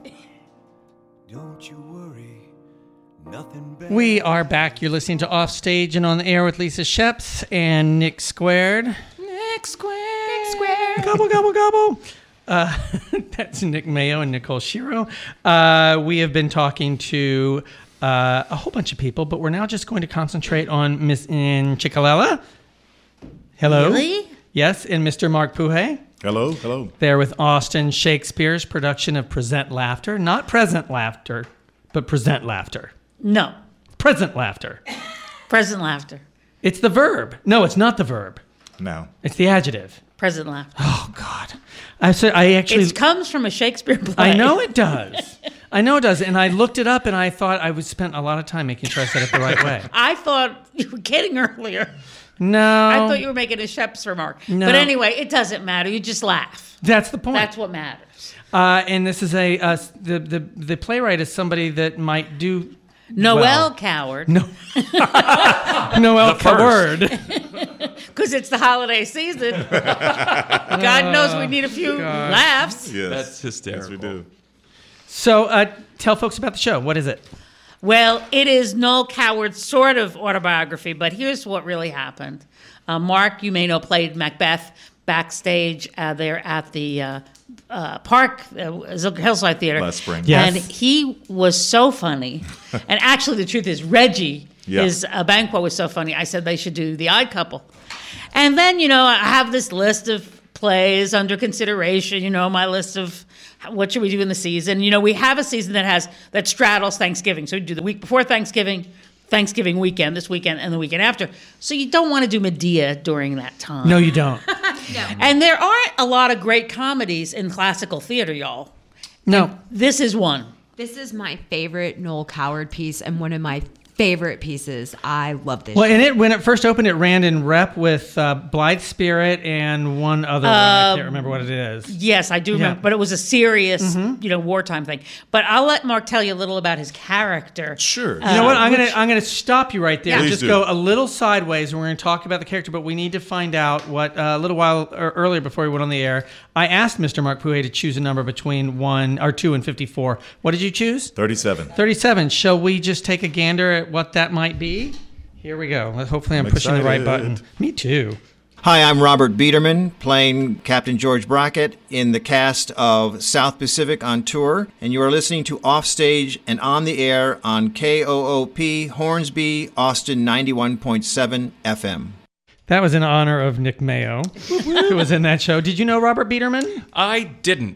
Speaker 1: don't you worry. Nothing bad.
Speaker 2: We are back. You're listening to Offstage and on the Air with Lisa Sheps and Nick Squared.
Speaker 3: Nick Square.
Speaker 2: Gobble, gobble, gobble. That's Nick Mayo and Nicole Shiro. We have been talking to a whole bunch of people, but we're now just going to concentrate on Miss Chicalela. Hello.
Speaker 4: Really?
Speaker 2: Yes, and Mr. Mark Puhe.
Speaker 5: Hello.
Speaker 2: There with Austin Shakespeare's production of Present Laughter. Not Present Laughter, but Present Laughter.
Speaker 4: No.
Speaker 2: Present Laughter.
Speaker 4: Present laughter.
Speaker 2: It's the verb. No, it's not the verb.
Speaker 5: No.
Speaker 2: It's the adjective.
Speaker 4: Present laughter.
Speaker 2: Oh, God. I actually...
Speaker 4: It comes from a Shakespeare play.
Speaker 2: I know it does. And I looked it up, and I thought I would spend a lot of time making sure I said it the right way.
Speaker 4: I thought you were kidding earlier.
Speaker 2: No.
Speaker 4: I thought you were making a Sheps remark.
Speaker 2: No.
Speaker 4: But anyway, it doesn't matter. You just laugh.
Speaker 2: That's the point.
Speaker 4: That's what matters.
Speaker 2: And this is the playwright is somebody that might do
Speaker 4: Noel
Speaker 2: well.
Speaker 4: Coward.
Speaker 2: No. Noel Coward.
Speaker 4: Because it's the holiday season. God knows we need a few laughs.
Speaker 5: Yes.
Speaker 6: That's hysterical.
Speaker 5: Yes, we do.
Speaker 2: So tell folks about the show. What is it?
Speaker 4: Well, it is Noel Coward's sort of autobiography, but here's what really happened. Mark, you may know, played Macbeth backstage there at the park, Hillside Theater.
Speaker 5: Last spring.
Speaker 2: Yes.
Speaker 4: And he was so funny. And actually, the truth is, Reggie, his Banquo, was so funny. I said they should do The Odd Couple. And then, I have this list of plays under consideration, my list of what should we do in the season. We have a season that straddles Thanksgiving. So we do the week before Thanksgiving weekend, this weekend, and the weekend after. So you don't want to do Medea during that time.
Speaker 2: No, you don't.
Speaker 4: And there aren't a lot of great comedies in classical theater, y'all.
Speaker 2: No.
Speaker 4: And this is one.
Speaker 8: This is my favorite Noel Coward piece and one of my favorite pieces. I love this.
Speaker 2: Well, and when it first opened, it ran in rep with Blithe Spirit and one other one. I can't remember what it is.
Speaker 4: Yes, I do remember, but it was a serious, wartime thing. But I'll let Mark tell you a little about his character.
Speaker 5: Sure.
Speaker 2: You know what? I'm gonna stop you right there.
Speaker 5: Please
Speaker 2: Just
Speaker 5: do.
Speaker 2: go a little sideways, and we're gonna talk about the character. But we need to find out what a little while earlier before we went on the air. I asked Mr. Mark Puhe to choose a number between 2 and 54. What did you choose?
Speaker 5: 37.
Speaker 2: 37. Shall we just take a gander at what that might be? Here we go. Hopefully, I'm pushing the right
Speaker 5: excited.
Speaker 2: button. Me too.
Speaker 11: Hi, I'm Robert Biederman, playing Captain George Brackett in the cast of South Pacific on tour, and you are listening to Offstage and On the Air on KOOP Hornsby, Austin 91.7 FM.
Speaker 2: That was in honor of Nick Mayo, who was in that show. Did you know Robert Biederman?
Speaker 6: I didn't.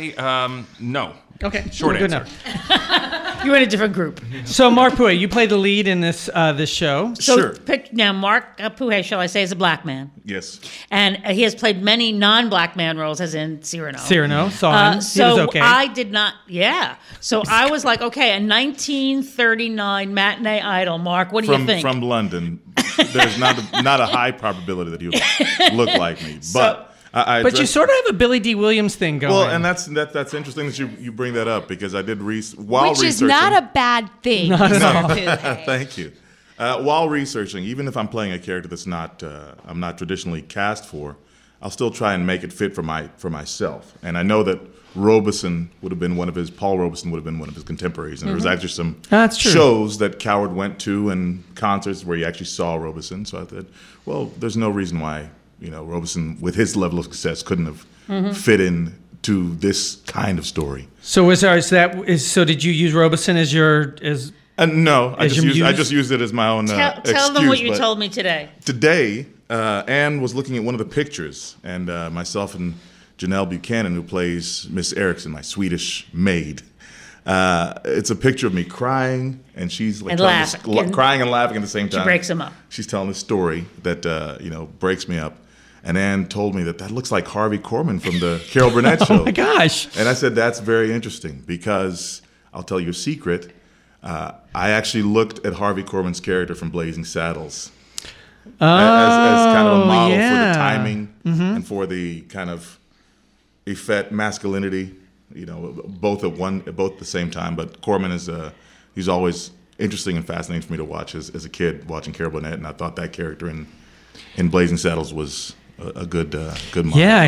Speaker 6: No.
Speaker 2: Okay,
Speaker 6: Short
Speaker 2: good
Speaker 6: answer.
Speaker 2: enough.
Speaker 4: You're in a different group.
Speaker 2: So, Mark Puhe, you play the lead in this show.
Speaker 4: So
Speaker 5: Sure.
Speaker 4: Now, Mark Puhe, shall I say, is a black man.
Speaker 5: Yes.
Speaker 4: And he has played many non-black man roles, as in Cyrano.
Speaker 2: Cyrano, saw him.
Speaker 4: So
Speaker 2: he was okay.
Speaker 4: I did not, So I was like, okay, a 1939 matinee idol. Mark, what do you think?
Speaker 5: From London, there's not a high probability that he would look like me. But
Speaker 2: But you sort of have a Billy D. Williams thing going.
Speaker 5: Well, and that's interesting that you bring that up, because I did while
Speaker 8: Which
Speaker 5: researching.
Speaker 8: is not a bad thing.
Speaker 2: Not at all.
Speaker 5: Thank you. While researching, even if I'm playing a character that's I'm not traditionally cast for, I'll still try and make it fit for myself. And I know that Paul Robeson would have been one of his contemporaries, and there was actually some
Speaker 2: That's true.
Speaker 5: shows that Coward went to and concerts where he actually saw Robeson. So I thought, well, there's no reason why Robeson, with his level of success, couldn't have fit in to this kind of story.
Speaker 2: So so did you use Robeson as
Speaker 5: No, I
Speaker 2: As your
Speaker 5: just used it as my own
Speaker 4: Tell
Speaker 5: excuse.
Speaker 4: them what you
Speaker 5: but
Speaker 4: told me today.
Speaker 5: Today, Anne was looking at one of the pictures, and myself and Janelle Buchanan, who plays Miss Erickson, my Swedish maid. It's a picture of me crying, and she's like crying and laughing at the same time.
Speaker 4: She breaks him up.
Speaker 5: She's telling a story that breaks me up. And Ann told me that looks like Harvey Korman from the Carol Burnett Show.
Speaker 2: Oh my gosh!
Speaker 5: And I said that's very interesting because I'll tell you a secret. I actually looked at Harvey Korman's character from Blazing Saddles as kind of a model for the timing and for the kind of effete masculinity. Both at the same time. But Korman he's always interesting and fascinating for me to watch as a kid watching Carol Burnett, and I thought that character in Blazing Saddles was a good model.
Speaker 2: Yeah,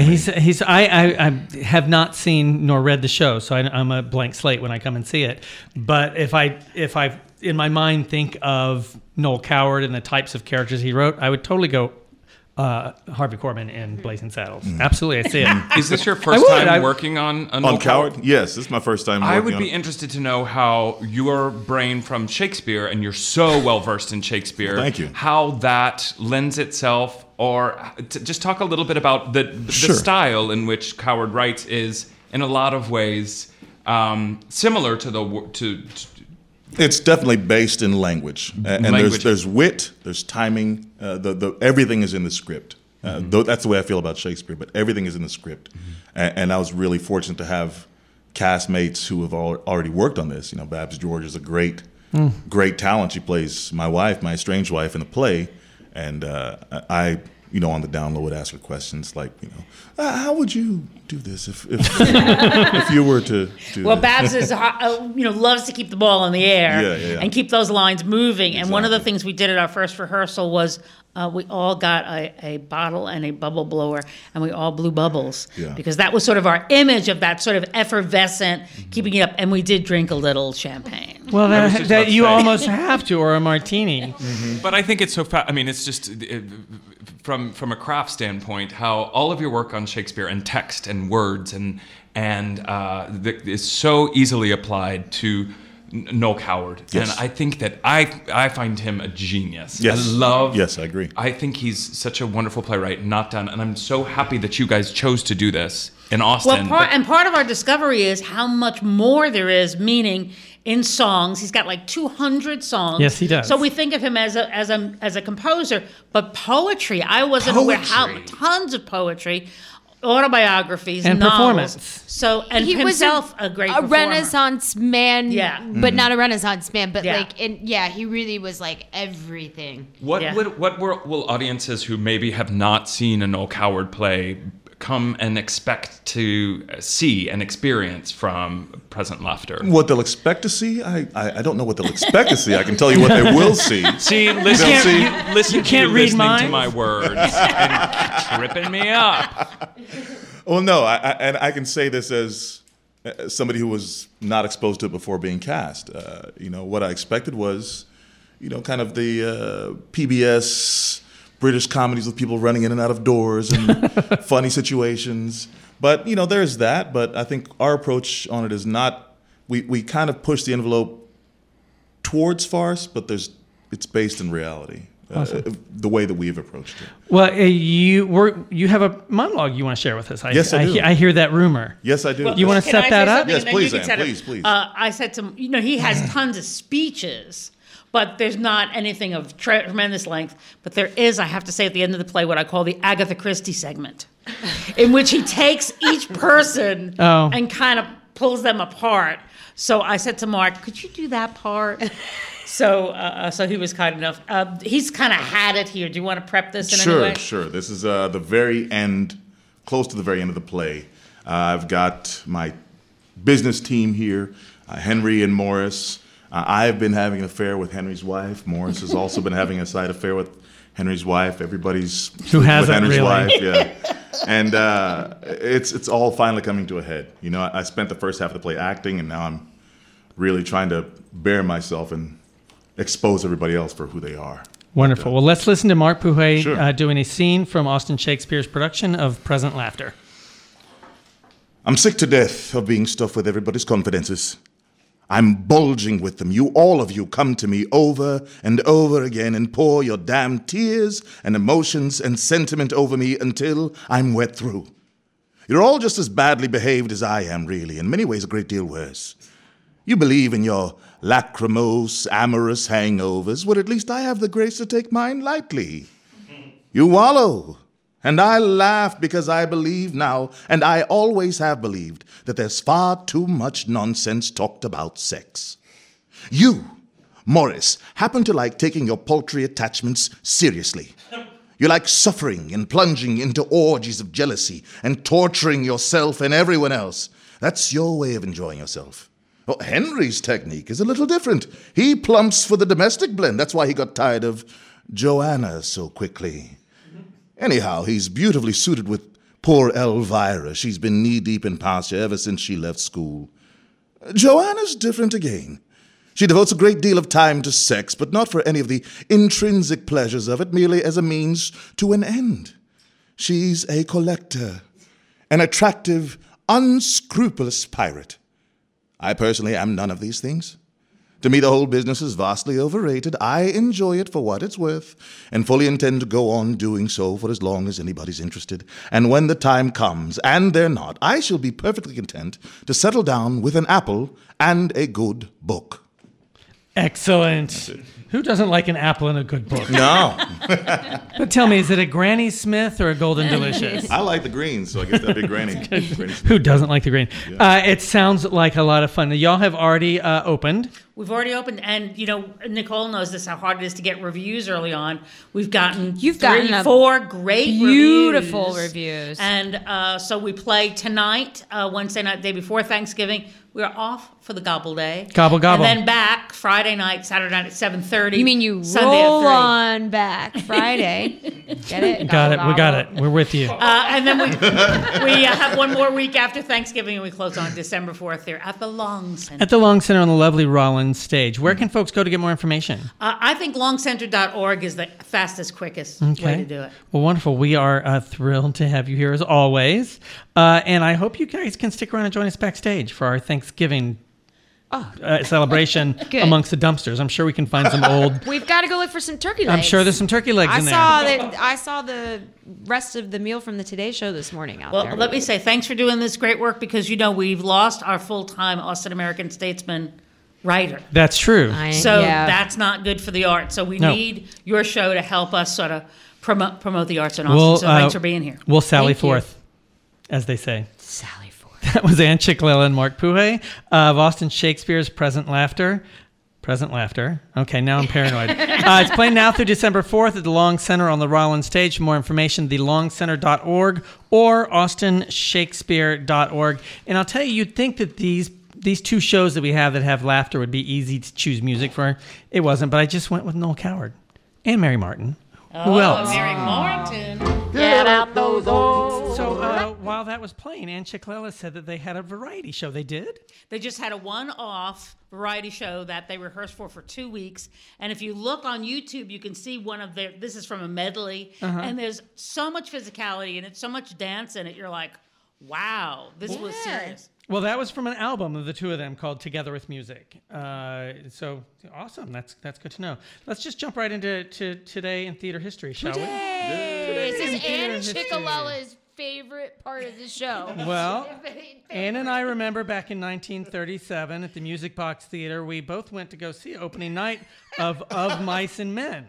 Speaker 2: I have not seen nor read the show, so I'm a blank slate when I come and see it. But if I in my mind think of Noel Coward and the types of characters he wrote, I would totally go Harvey Korman in Blazing Saddles. Absolutely, I see it.
Speaker 6: Is this your first time working on Noel
Speaker 5: Coward? Yes, this is my first time working on it.
Speaker 6: I would be interested to know how your brain from Shakespeare, and you're so well versed in Shakespeare.
Speaker 5: Thank you.
Speaker 6: How that lends itself, or just talk a little bit about the style in which Coward writes is in a lot of ways similar to
Speaker 5: It's definitely based in language, and there's wit, there's timing. Everything is in the script. That's the way I feel about Shakespeare. But everything is in the script, and I was really fortunate to have castmates who have already worked on this. Babs George is a great talent. She plays my wife, my estranged wife, in the play, and I on the down low would ask her questions like, how would you do this if you were to do
Speaker 4: Well,
Speaker 5: this?
Speaker 4: Babs is, loves to keep the ball in the air and keep those lines moving. Exactly. And one of the things we did at our first rehearsal was we all got a bottle and a bubble blower, and we all blew bubbles because that was sort of our image of that sort of effervescent, keeping it up. And we did drink a little champagne.
Speaker 2: Well, that you almost have to, or a martini.
Speaker 6: But I think it's so I mean, it's just from a craft standpoint, how all of your work on Shakespeare and text and words and is so easily applied to Noel Coward.
Speaker 5: Yes.
Speaker 6: And I think that I find him a genius.
Speaker 5: Yes.
Speaker 6: Yes,
Speaker 5: I agree.
Speaker 6: I think he's such a wonderful playwright, not done. And I'm so happy that you guys chose to do this in Austin.
Speaker 4: Well, part of our discovery is how much more there is meaning in songs. He's got like 200 songs.
Speaker 2: Yes, he does.
Speaker 4: So we think of him as a composer, but poetry. I wasn't aware how tons of poetry, autobiographies,
Speaker 2: and
Speaker 4: novels.
Speaker 2: Performance.
Speaker 4: So and
Speaker 8: he
Speaker 4: himself
Speaker 8: was
Speaker 4: a great
Speaker 8: a
Speaker 4: performer.
Speaker 8: Renaissance man, but not a Renaissance man, but
Speaker 4: Yeah.
Speaker 8: he really was like everything.
Speaker 6: What will audiences who maybe have not seen a Noel Coward play come and expect to see and experience from Present Laughter?
Speaker 5: What they'll expect to see? I don't know what they'll expect to see. I can tell you what they will see.
Speaker 6: See, listen
Speaker 2: you can't read
Speaker 6: listening
Speaker 2: minds?
Speaker 6: to my words and tripping me up.
Speaker 5: Well, no, and I can say this as somebody who was not exposed to it before being cast. What I expected was, kind of the PBS British comedies with people running in and out of doors and funny situations. But, there's that. But I think our approach on it is not, we kind of push the envelope towards farce, but it's based in reality.
Speaker 2: Awesome.
Speaker 5: The way that we've approached it.
Speaker 2: Well, you have a monologue you want to share with us.
Speaker 5: Yes, I do.
Speaker 2: I hear that rumor.
Speaker 5: Yes, I do.
Speaker 2: You want to set that up?
Speaker 5: Yes, please, Ann, please.
Speaker 4: I said to him, he has tons of speeches, but there's not anything of tremendous length. But there is, I have to say, at the end of the play, what I call the Agatha Christie segment, in which he takes each person and kind of pulls them apart. So I said to Mark, could you do that part? So he was kind enough. He's kind of had it here. Do you want to prep this in any way?
Speaker 5: Sure. This is the very end, close to the very end of the play. I've got my business team here, Henry and Morris. I've been having an affair with Henry's wife. Morris has also been having a side affair with Henry's wife. Everybody's
Speaker 2: who hasn't
Speaker 5: with Henry's
Speaker 2: really?
Speaker 5: Wife, yeah. And it's all finally coming to a head. I spent the first half of the play acting, and now I'm really trying to bare myself and expose everybody else for who they are.
Speaker 2: Wonderful. Well, let's listen to Mark Pouhet
Speaker 5: Sure.
Speaker 2: doing a scene from Austin Shakespeare's production of Present Laughter.
Speaker 5: I'm sick to death of being stuffed with everybody's confidences. I'm bulging with them. All of you come to me over and over again and pour your damn tears and emotions and sentiment over me until I'm wet through. You're all just as badly behaved as I am, really, in many ways a great deal worse. You believe in your lachrymose, amorous hangovers, well, at least I have the grace to take mine lightly. You wallow, and I laugh because I believe now, and I always have believed, that there's far too much nonsense talked about sex. You, Morris, happen to like taking your paltry attachments seriously. You like suffering and plunging into orgies of jealousy and torturing yourself and everyone else. That's your way of enjoying yourself. Well, Henry's technique is a little different. He plumps for the domestic blend. That's why he got tired of Joanna so quickly. Anyhow, he's beautifully suited with poor Elvira. She's been knee-deep in pasture ever since she left school. Joanna's different again. She devotes a great deal of time to sex, but not for any of the intrinsic pleasures of it, merely as a means to an end. She's a collector, an attractive, unscrupulous pirate. I personally am none of these things. To me, the whole business is vastly overrated. I enjoy it for what it's worth, and fully intend to go on doing so for as long as anybody's interested. And when the time comes, and they're not, I shall be perfectly content to settle down with an apple and a good book.
Speaker 2: Excellent. Who doesn't like an apple and a good book?
Speaker 5: No.
Speaker 2: But tell me, is it a Granny Smith or a Golden Delicious?
Speaker 5: I like the green, so I guess that'd be Granny.
Speaker 2: Who doesn't like the green? Yeah. It sounds like a lot of fun. Y'all have already opened.
Speaker 4: We've already opened, and Nicole knows this, how hard it is to get reviews early on. We've gotten 4 great
Speaker 8: beautiful reviews.
Speaker 4: And so we play tonight, Wednesday night, day before Thanksgiving. We're off for the gobble day.
Speaker 2: Gobble, gobble.
Speaker 4: And then back Friday night, Saturday night at 7:30.
Speaker 8: You mean you
Speaker 4: Sunday
Speaker 8: roll
Speaker 4: at 3.
Speaker 8: on back Friday. Get it?
Speaker 2: Got it. We got it. We're with you.
Speaker 4: And then we have one more week after Thanksgiving, and we close on December 4th there at the Long Center.
Speaker 2: At the Long Center on the lovely Rollins stage. Where can folks go to get more information?
Speaker 4: I think longcenter.org is the fastest, quickest way to do it.
Speaker 2: Well, wonderful. We are thrilled to have you here as always. And I hope you guys can stick around and join us backstage for our Thanksgiving celebration amongst the dumpsters. I'm sure we can find some old...
Speaker 8: We've got to go look for some turkey legs.
Speaker 2: I'm sure there's some turkey legs in there.
Speaker 8: I saw the rest of the meal from the Today Show this morning out there.
Speaker 4: Well, let me say thanks for doing this great work, because, we've lost our full-time Austin American Statesman writer.
Speaker 2: That's true.
Speaker 4: That's not good for the arts. So we need your show to help us sort of promote the arts in Austin. So thanks for being here.
Speaker 2: We'll sally forth, as they say.
Speaker 8: Sally forth.
Speaker 2: That was Ann Chicklella and Mark Puhe of Austin Shakespeare's Present Laughter. Present Laughter. Okay, now I'm paranoid. It's playing now through December 4th at the Long Center on the Rollins stage. For more information, thelongcenter.org or austinshakespeare.org. And I'll tell you, you'd think that these 2 shows that we have that have laughter would be easy to choose music for. It wasn't, but I just went with Noel Coward and Mary Martin. Who else?
Speaker 4: Mary Martin.
Speaker 1: Get out those old.
Speaker 2: So while that was playing, Ann Chicklella said that they had a variety show. They did?
Speaker 4: They just had a one-off variety show that they rehearsed for 2 weeks. And if you look on YouTube, you can see one of their, this is from a medley, and there's so much physicality in it, so much dance in it. You're like, wow, this was serious.
Speaker 2: Well, that was from an album of the 2 of them called Together with Music. So awesome. That's good to know. Let's just jump right into today in theater history, shall we?
Speaker 8: This is Ann Chickalella's favorite part of the show.
Speaker 2: Well, Ann and I remember back in 1937 at the Music Box Theater, we both went to go see opening night of Mice and Men.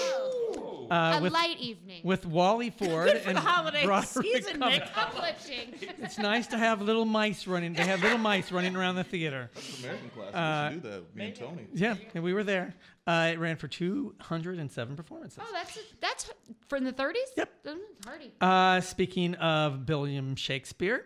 Speaker 8: A light evening.
Speaker 2: With Wally Ford
Speaker 4: and the holiday season, Nick.
Speaker 2: It's nice to have little mice running. They have little mice running around the theater.
Speaker 5: That's American class. We should do that. Me and Tony.
Speaker 2: Yeah, we were there. It ran for 207 performances.
Speaker 8: Oh, that's from the 30s?
Speaker 2: Yep.
Speaker 8: Hardy.
Speaker 2: Speaking of William Shakespeare,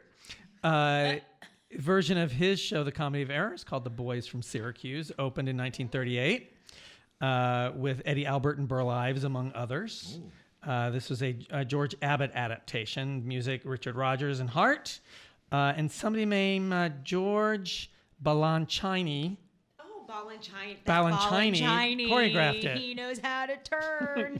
Speaker 2: version of his show, The Comedy of Errors, called The Boys from Syracuse, opened in 1938. With Eddie Albert and Burl Ives, among others. This was a George Abbott adaptation. Music, Richard Rodgers and Hart. And somebody named George Balanchine.
Speaker 8: Oh,
Speaker 2: Balanchine choreographed it.
Speaker 8: He knows how to turn.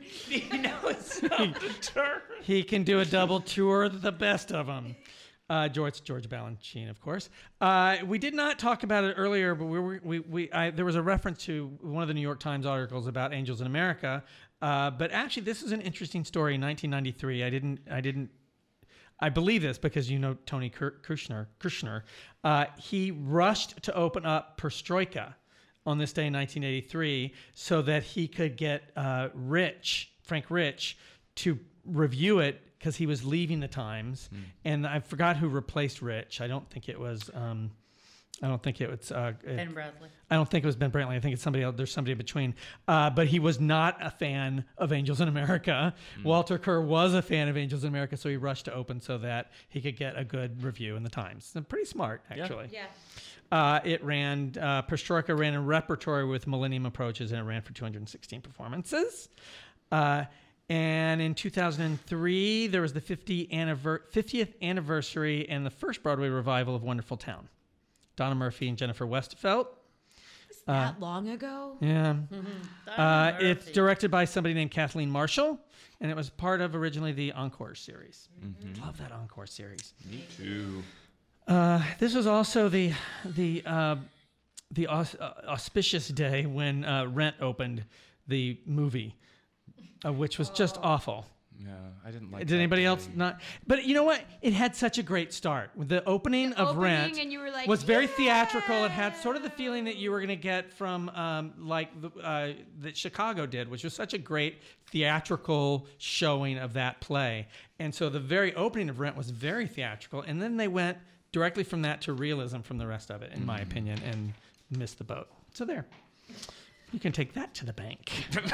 Speaker 2: He can do a double tour, the best of them. George Balanchine, of course. We did not talk about it earlier, but there was a reference to one of the New York Times articles about Angels in America. But actually, this is an interesting story. In 1993, I believe this because you know Tony Kushner. He rushed to open up Perestroika on this day in 1983 so that he could get Frank Rich, to review it because he was leaving the Times. And I forgot who replaced Rich. I don't think it was... Ben Bradley. I don't think it was Ben Brantley. I think it's somebody else. There's somebody in between. But he was not a fan of Angels in America. Walter Kerr was a fan of Angels in America, so he rushed to open so that he could get a good review in the Times. So pretty smart, actually.
Speaker 8: Yeah.
Speaker 2: It ran, Perestroika ran in repertory with Millennium Approaches, and it ran for 216 performances. And in 2003, there was the 50th anniversary and the first Broadway revival of Wonderful Town. Donna Murphy and Jennifer Westfeldt.
Speaker 8: That long ago?
Speaker 2: Yeah. It's directed by somebody named Kathleen Marshall, and it was part of originally the Encore series. Love that Encore series.
Speaker 6: Me too.
Speaker 2: This was also the auspicious day when Rent opened, the movie, which was just awful.
Speaker 6: Yeah, I didn't like.
Speaker 2: Did anybody else not? But you know what? It had such a great start. The opening of Rent
Speaker 8: and you were like,
Speaker 2: was very theatrical. It had sort of the feeling that you were going to get from that Chicago did, which was such a great theatrical showing of that play. And so the very opening of Rent was very theatrical, and then they went directly from that to realism from the rest of it, in my opinion, and missed the boat. So there. You can take that to the bank.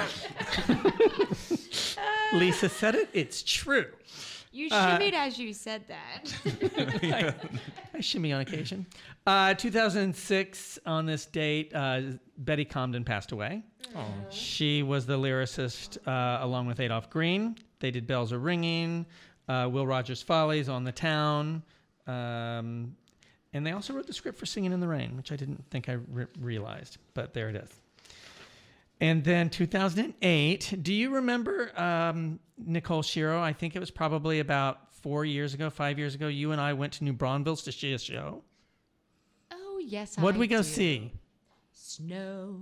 Speaker 2: Lisa said it. It's true.
Speaker 8: You shimmied as you said that.
Speaker 2: I shimmy on occasion. 2006, on this date, Betty Comden passed away. Aww. She was the lyricist along with Adolph Green. They did Bells Are Ringing, Will Rogers' Follies, On the Town. And they also wrote the script for Singing in the Rain, which I didn't think I realized, but there it is. And then 2008, do you remember Nicole Shiro? I think it was probably about 5 years ago, you and I went to New Braunfels to see a show.
Speaker 8: Oh, yes,
Speaker 2: What did we go see?
Speaker 8: Snow.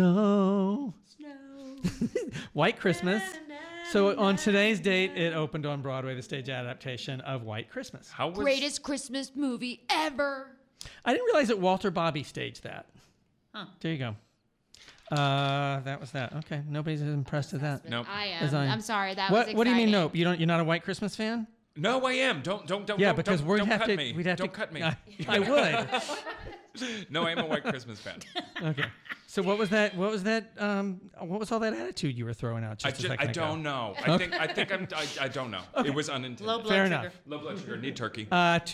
Speaker 2: White Christmas. So on today's date, it opened on Broadway, the stage adaptation of White Christmas.
Speaker 8: Greatest Christmas movie ever.
Speaker 2: I didn't realize that Walter Bobby staged that.
Speaker 4: Huh.
Speaker 2: There you go. That was that. Okay, nobody's as impressed with that.
Speaker 6: Nope.
Speaker 8: I am. I'm sorry. That was exciting.
Speaker 2: What do you mean nope? You're not a White Christmas fan?
Speaker 6: No, I am. Don't.
Speaker 2: Yeah, because
Speaker 6: we'd
Speaker 2: have
Speaker 6: cut
Speaker 2: to.
Speaker 6: Me.
Speaker 2: We'd have
Speaker 6: don't
Speaker 2: to
Speaker 6: cut me.
Speaker 2: I would.
Speaker 6: No, I am a White Christmas fan.
Speaker 2: Okay. So what was that? What was all that attitude you were throwing out just a second ago?
Speaker 6: I don't know. I don't know.
Speaker 2: Okay.
Speaker 6: It was unintended.
Speaker 4: Low blood
Speaker 2: Fair
Speaker 4: sugar.
Speaker 2: enough.
Speaker 6: Low blood sugar. Need turkey.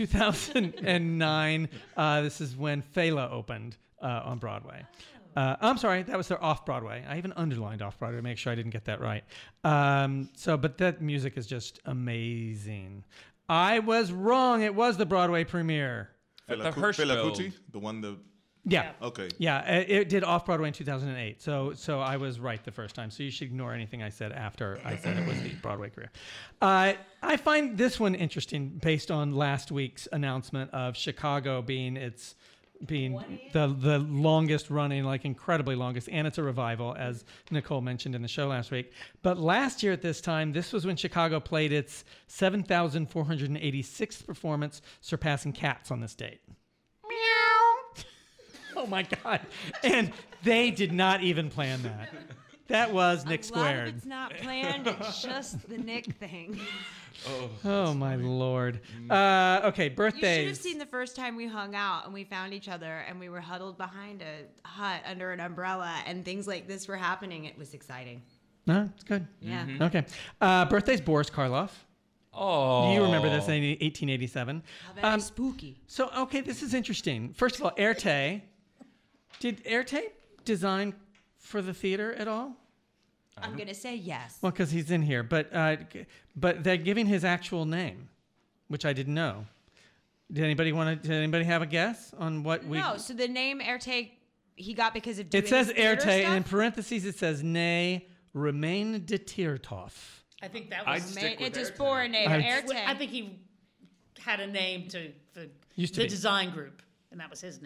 Speaker 2: 2009. This is when Fela opened on Broadway. I'm sorry, that was their off-Broadway. I even underlined off-Broadway to make sure I didn't get that right. But that music is just amazing. I was wrong. It was the Broadway premiere.
Speaker 6: The Hirschfeld.
Speaker 5: Kuti, the one that...
Speaker 2: Yeah.
Speaker 5: Okay.
Speaker 2: Yeah, it did off-Broadway in 2008. So I was right the first time. So you should ignore anything I said after I said it was the Broadway career. I find this one interesting based on last week's announcement of Chicago being the longest running, like incredibly longest, and it's a revival, as Nicole mentioned in the show last week. But last year at this time, this was when Chicago played its 7,486th performance, surpassing Cats on this date. Meow! Oh my God. And they did not even plan that. That was Nick Squared.
Speaker 8: A lot of it's not planned. It's just the Nick thing.
Speaker 2: Oh my Lord. Okay, birthdays.
Speaker 8: You should have seen the first time we hung out and we found each other and we were huddled behind a hut under an umbrella and things like this were happening. It was exciting.
Speaker 2: No, it's good.
Speaker 8: Yeah.
Speaker 2: Mm-hmm. Okay. Birthday's Boris Karloff.
Speaker 6: Oh.
Speaker 2: You remember this in 1887.
Speaker 8: How very spooky.
Speaker 2: So, okay, this is interesting. First of all, Erte. Did Erte design for the theater at all?
Speaker 8: I'm going to say yes.
Speaker 2: Well, because he's in here. But they're giving his actual name, which I didn't know. Did anybody have a guess on what we...
Speaker 8: No, so the name Erte he got because of doing
Speaker 2: It says
Speaker 8: his theater
Speaker 2: Erte,
Speaker 8: stuff?
Speaker 2: and in parentheses it says, "Nay, Remain de Tirtov."
Speaker 4: I think that
Speaker 6: I'd
Speaker 4: was...
Speaker 6: stick with
Speaker 8: It's a
Speaker 6: Erte.
Speaker 8: spore name, Erte.
Speaker 4: I think he had a name for
Speaker 2: Used to
Speaker 4: the
Speaker 2: be.
Speaker 4: design group, and that was his name.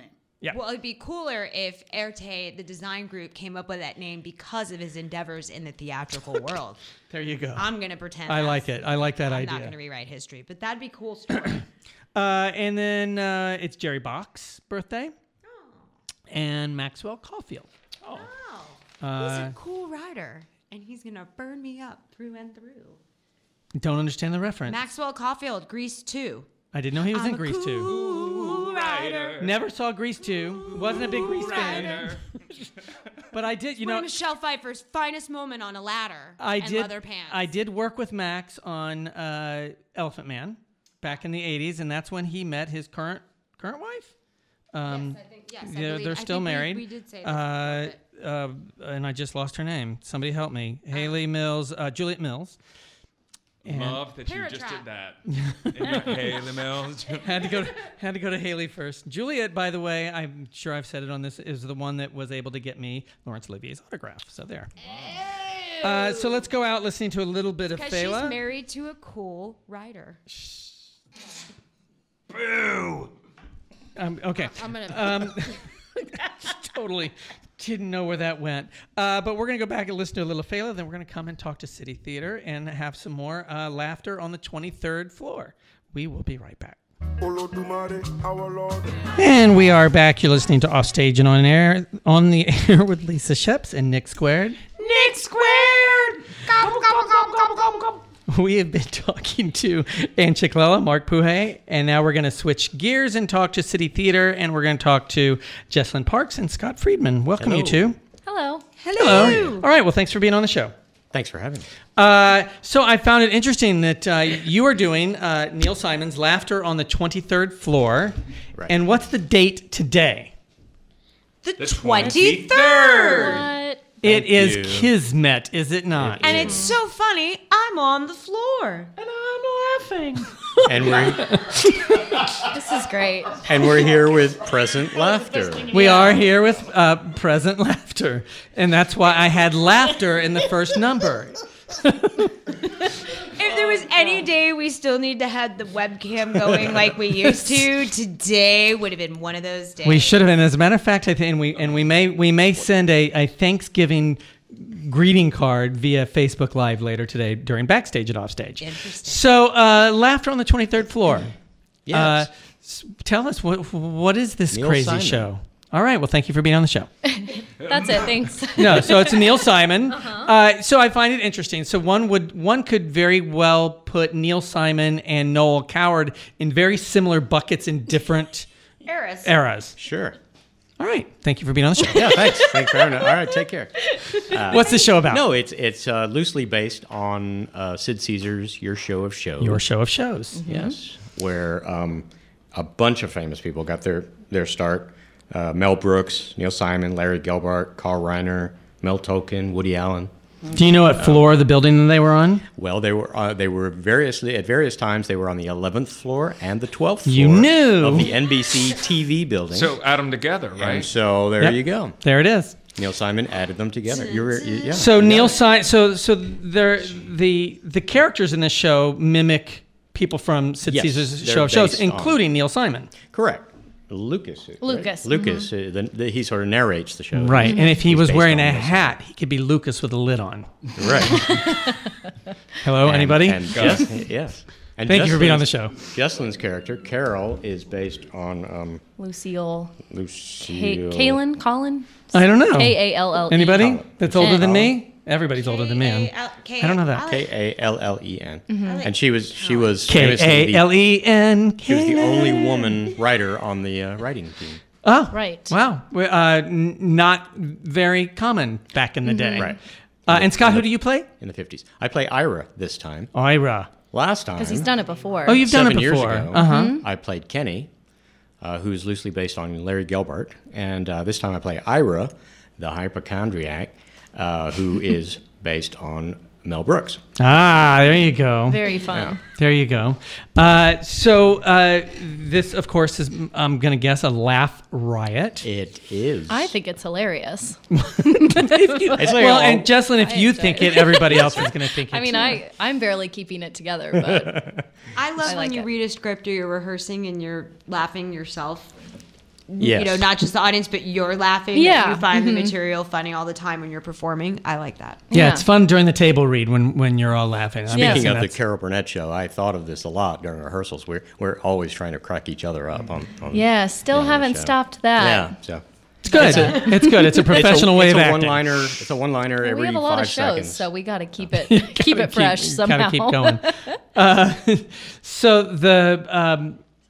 Speaker 2: Yeah.
Speaker 8: Well, it'd be cooler if Erte, the design group, came up with that name because of his endeavors in the theatrical world.
Speaker 2: There you go.
Speaker 8: I'm going to pretend.
Speaker 2: I like it. I like that
Speaker 8: I'm
Speaker 2: idea.
Speaker 8: not going to rewrite history, but that'd be a cool story.
Speaker 2: And then it's Jerry Bach's birthday. And Maxwell Caulfield.
Speaker 8: He's a cool writer, and he's going to burn me up through and through.
Speaker 2: Don't understand the reference.
Speaker 8: Maxwell Caulfield, Grease 2.
Speaker 2: I didn't know he was
Speaker 8: I'm
Speaker 2: in
Speaker 8: a
Speaker 2: Grease 2.
Speaker 8: cool writer.
Speaker 2: Never saw Grease 2. Wasn't a big Grease fan. But I did, you know.
Speaker 8: Michelle Pfeiffer's finest moment on a ladder
Speaker 2: I
Speaker 8: and
Speaker 2: did.
Speaker 8: leather pants.
Speaker 2: I did work with Max on Elephant Man back in the '80s, and that's when he met his current wife.
Speaker 8: I think, yes, I believe-
Speaker 2: they're
Speaker 8: I
Speaker 2: still
Speaker 8: think
Speaker 2: married.
Speaker 8: We did say that.
Speaker 2: And I just lost her name. Somebody help me. Haley Mills, Juliet Mills. And
Speaker 6: Love that you
Speaker 8: Parrot
Speaker 6: just
Speaker 8: Trap.
Speaker 6: did that. Haley Mills.
Speaker 2: had to go to Haley first. Juliet, by the way, I'm sure I've said it on this, is the one that was able to get me Laurence Olivier's autograph. So there. So let's go out listening to a little bit of
Speaker 8: Because
Speaker 2: Fela.
Speaker 8: she's married to a cool writer.
Speaker 6: Boo!
Speaker 2: Okay.
Speaker 8: I'm gonna.
Speaker 2: Totally didn't know where that went. But we're going to go back and listen to a little Fela. Then we're going to come and talk to City Theater and have some more laughter on the 23rd floor. We will be right back. And we are back. You're listening to Offstage and on the air with Lisa Sheps and Nick Squared.
Speaker 8: Nick Squared! Gobble, gobble, gobble, gobble, gobble, gobble.
Speaker 2: We have been talking to Ann Chiclella, Mark Puhay, and now we're going to switch gears and talk to City Theater, and we're going to talk to Jesslyn Parks and Scott Friedman. Welcome, you two.
Speaker 12: Hello.
Speaker 2: Hello. All right. Well, thanks for being on the show.
Speaker 10: Thanks for having me.
Speaker 2: So I found it interesting that you are doing Neil Simon's Laughter on the 23rd Floor.
Speaker 10: Right.
Speaker 2: And what's the date today?
Speaker 8: The
Speaker 6: 23rd.
Speaker 8: 23rd!
Speaker 12: What?
Speaker 2: It is
Speaker 10: you.
Speaker 2: Kismet, is it not?
Speaker 8: And it's so funny, I'm on the floor.
Speaker 2: And I'm laughing.
Speaker 10: And we're
Speaker 12: This is great.
Speaker 10: here with present laughter.
Speaker 2: We are here with present laughter. And that's why I had laughter in the first number.
Speaker 8: If there was any day we still need to have the webcam going like we used to, today would have been one of those days.
Speaker 2: We should have. And as a matter of fact, I think we may send a Thanksgiving greeting card via Facebook Live later today during Backstage at Offstage.
Speaker 8: Interesting.
Speaker 2: So, Laughter on the 23rd Floor.
Speaker 10: Yes.
Speaker 2: Tell us, what is this
Speaker 10: Neil
Speaker 2: crazy
Speaker 10: Simon.
Speaker 2: show? All right. Well, thank you for being on the show.
Speaker 12: That's it. Thanks.
Speaker 2: No, so it's Neil Simon. So I find it interesting. So one could very well put Neil Simon and Noel Coward in very similar buckets in different eras.
Speaker 10: Sure.
Speaker 2: All right. Thank you for being on the show.
Speaker 10: Yeah, thanks. Thanks for having me. All right, take care.
Speaker 2: What's the show about?
Speaker 10: No, it's loosely based on Sid Caesar's Your Show of Shows.
Speaker 2: Your Show of Shows.
Speaker 10: Yes, where a bunch of famous people got their start. Mel Brooks, Neil Simon, Larry Gelbart, Carl Reiner, Mel Tolkien, Woody Allen.
Speaker 2: Do you know what floor of the building that they were on?
Speaker 10: Well, they were at various times they were on the 11th floor and the 12th floor
Speaker 2: You knew.
Speaker 10: of the NBC TV building.
Speaker 6: So add them together, right?
Speaker 10: And so there
Speaker 2: Yep.
Speaker 10: you go.
Speaker 2: There it is.
Speaker 10: Neil Simon added them together. Yeah.
Speaker 2: So
Speaker 10: you
Speaker 2: Neil
Speaker 10: got it.
Speaker 2: Simon. So the characters in this show mimic people from Sid
Speaker 10: Yes,
Speaker 2: Caesar's
Speaker 10: they're
Speaker 2: Show of Shows,
Speaker 10: based on-
Speaker 2: including Neil Simon.
Speaker 10: Correct. Lucas. Right?
Speaker 12: Lucas,
Speaker 10: Lucas. He sort of narrates the show.
Speaker 2: Right. And if he
Speaker 10: He's
Speaker 2: was
Speaker 10: based
Speaker 2: wearing
Speaker 10: on
Speaker 2: a
Speaker 10: this.
Speaker 2: hat, he could be Lucas with a lid on.
Speaker 10: Right.
Speaker 2: Hello, anybody?
Speaker 10: And yes. And
Speaker 2: Thank you for being on the
Speaker 10: Jesslyn's-
Speaker 2: show.
Speaker 10: Jesslyn's character, Carol, is based on
Speaker 12: Lucille.
Speaker 10: Lucille.
Speaker 12: Kaylin? Colin?
Speaker 2: I don't know.
Speaker 12: Kalle.
Speaker 2: Anybody that's older than
Speaker 12: Colin.
Speaker 2: me? Everybody's older than me. I don't know that.
Speaker 10: Kallen.
Speaker 12: Mm-hmm.
Speaker 10: And she was famously
Speaker 2: Kallen.
Speaker 10: she was the only woman writer on the writing team.
Speaker 2: Oh,
Speaker 12: Right.
Speaker 2: Wow. Not very common back in the day.
Speaker 10: Right.
Speaker 2: And Scott, who do you play?
Speaker 10: In the 50s. I play Ira this time.
Speaker 2: Ira.
Speaker 10: Last time,
Speaker 12: Because he's done it before.
Speaker 2: Oh, you've done it
Speaker 10: 7 years
Speaker 2: before.
Speaker 10: ago,
Speaker 2: Uh-huh.
Speaker 10: I played Kenny, who's loosely based on Larry Gelbart. And this time I play Ira, the hypochondriac, who is based on Mel Brooks.
Speaker 2: Ah, there you go.
Speaker 12: Very fun.
Speaker 2: There you go. So this, of course, is, I'm going to guess, a laugh riot.
Speaker 10: It is.
Speaker 12: I think it's hilarious.
Speaker 10: It's like
Speaker 2: Well,
Speaker 10: all-
Speaker 2: and Jesslyn, if
Speaker 12: I
Speaker 2: you
Speaker 12: enjoy
Speaker 2: think
Speaker 12: it.
Speaker 2: it, everybody else is going to think it
Speaker 12: I mean,
Speaker 2: too.
Speaker 12: I'm barely keeping it together, but
Speaker 8: I love
Speaker 12: I
Speaker 8: when
Speaker 12: like
Speaker 8: you
Speaker 12: it.
Speaker 8: read a script or you're rehearsing and you're laughing yourself.
Speaker 10: Yes.
Speaker 8: not just the audience, but you're laughing.
Speaker 12: Yeah.
Speaker 8: That you find the material funny all the time when you're performing. I like that.
Speaker 2: Yeah, it's fun during the table read when you're all laughing. I'm
Speaker 10: Speaking
Speaker 2: guessing
Speaker 10: of the
Speaker 2: that's-
Speaker 10: Carol Burnett show, I thought of this a lot during rehearsals. We're always trying to crack each other up on
Speaker 12: Yeah, still
Speaker 10: the
Speaker 12: haven't
Speaker 10: show.
Speaker 12: stopped that.
Speaker 10: Yeah, so
Speaker 2: It's good. It's good. It's a professional way of acting.
Speaker 10: It's a one-liner
Speaker 12: Well,
Speaker 10: every
Speaker 12: we have a lot
Speaker 10: 5
Speaker 12: of shows,
Speaker 10: seconds.
Speaker 12: so we got to keep it keep it fresh somehow.
Speaker 2: Gotta keep going. So the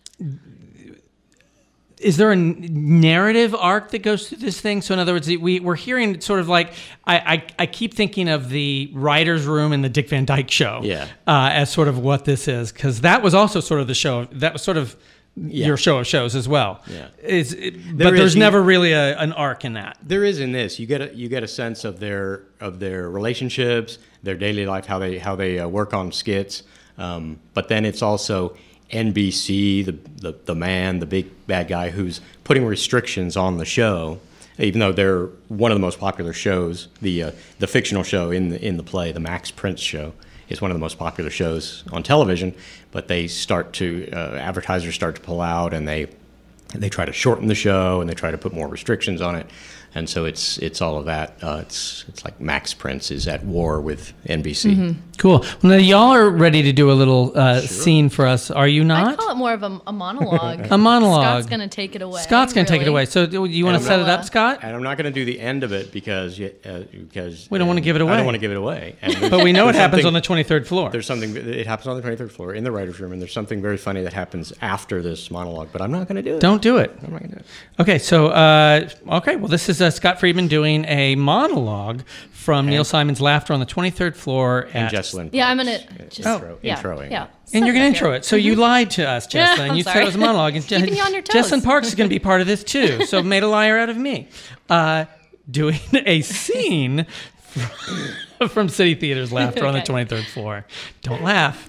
Speaker 2: is there a narrative arc that goes through this thing? So in other words, we're hearing sort of like I keep thinking of the writer's room in the Dick Van Dyke Show, as sort of what this is, because that was also sort of the show. That was sort of your show of shows as well.
Speaker 10: Yeah.
Speaker 2: But there's never really an arc in that.
Speaker 10: There is in this. You get a sense of their relationships, their daily life, how they work on skits. But then it's also NBC, the man, the big bad guy who's putting restrictions on the show, even though they're one of the most popular shows. The fictional show in the play, the Max Prince show, is one of the most popular shows on television. But they start to advertisers start to pull out, and they try to shorten the show, and they try to put more restrictions on it. And so it's all of that. It's like Max Prince is at war with NBC.
Speaker 2: Cool. Well, now y'all are ready to do a little scene for us, are you
Speaker 12: I
Speaker 2: not?
Speaker 12: call it more of a monologue.
Speaker 2: A monologue.
Speaker 12: Scott's going to take it away.
Speaker 2: Scott's going to take it away. So do you want to set it up, Scott?
Speaker 10: And I'm not going to do the end of it because
Speaker 2: We don't want to give it away.
Speaker 10: I don't want to give it away.
Speaker 2: But we know it happens on the 23rd floor.
Speaker 10: There's something. It happens on the 23rd floor in the writers' room, and there's something very funny that happens after this monologue. But I'm not going to do it.
Speaker 2: Don't do it.
Speaker 10: I'm not going to do it.
Speaker 2: Okay, so well, this is Scott Friedman doing a monologue from Neil Simon's Laughter on the 23rd floor
Speaker 10: And
Speaker 2: at
Speaker 10: Jesslyn.
Speaker 12: Yeah, I'm going to just
Speaker 10: introing.
Speaker 12: Yeah.
Speaker 2: And you're going to intro it. So you lied to us, Jesslyn.
Speaker 12: I'm
Speaker 2: You said
Speaker 12: sorry.
Speaker 2: it was a monologue. And
Speaker 12: Keeping you on your toes.
Speaker 2: Jesslyn Parks is going to be part of this too. So made a liar out of me. Doing a scene from City Theater's Laughter on the 23rd floor. Don't laugh.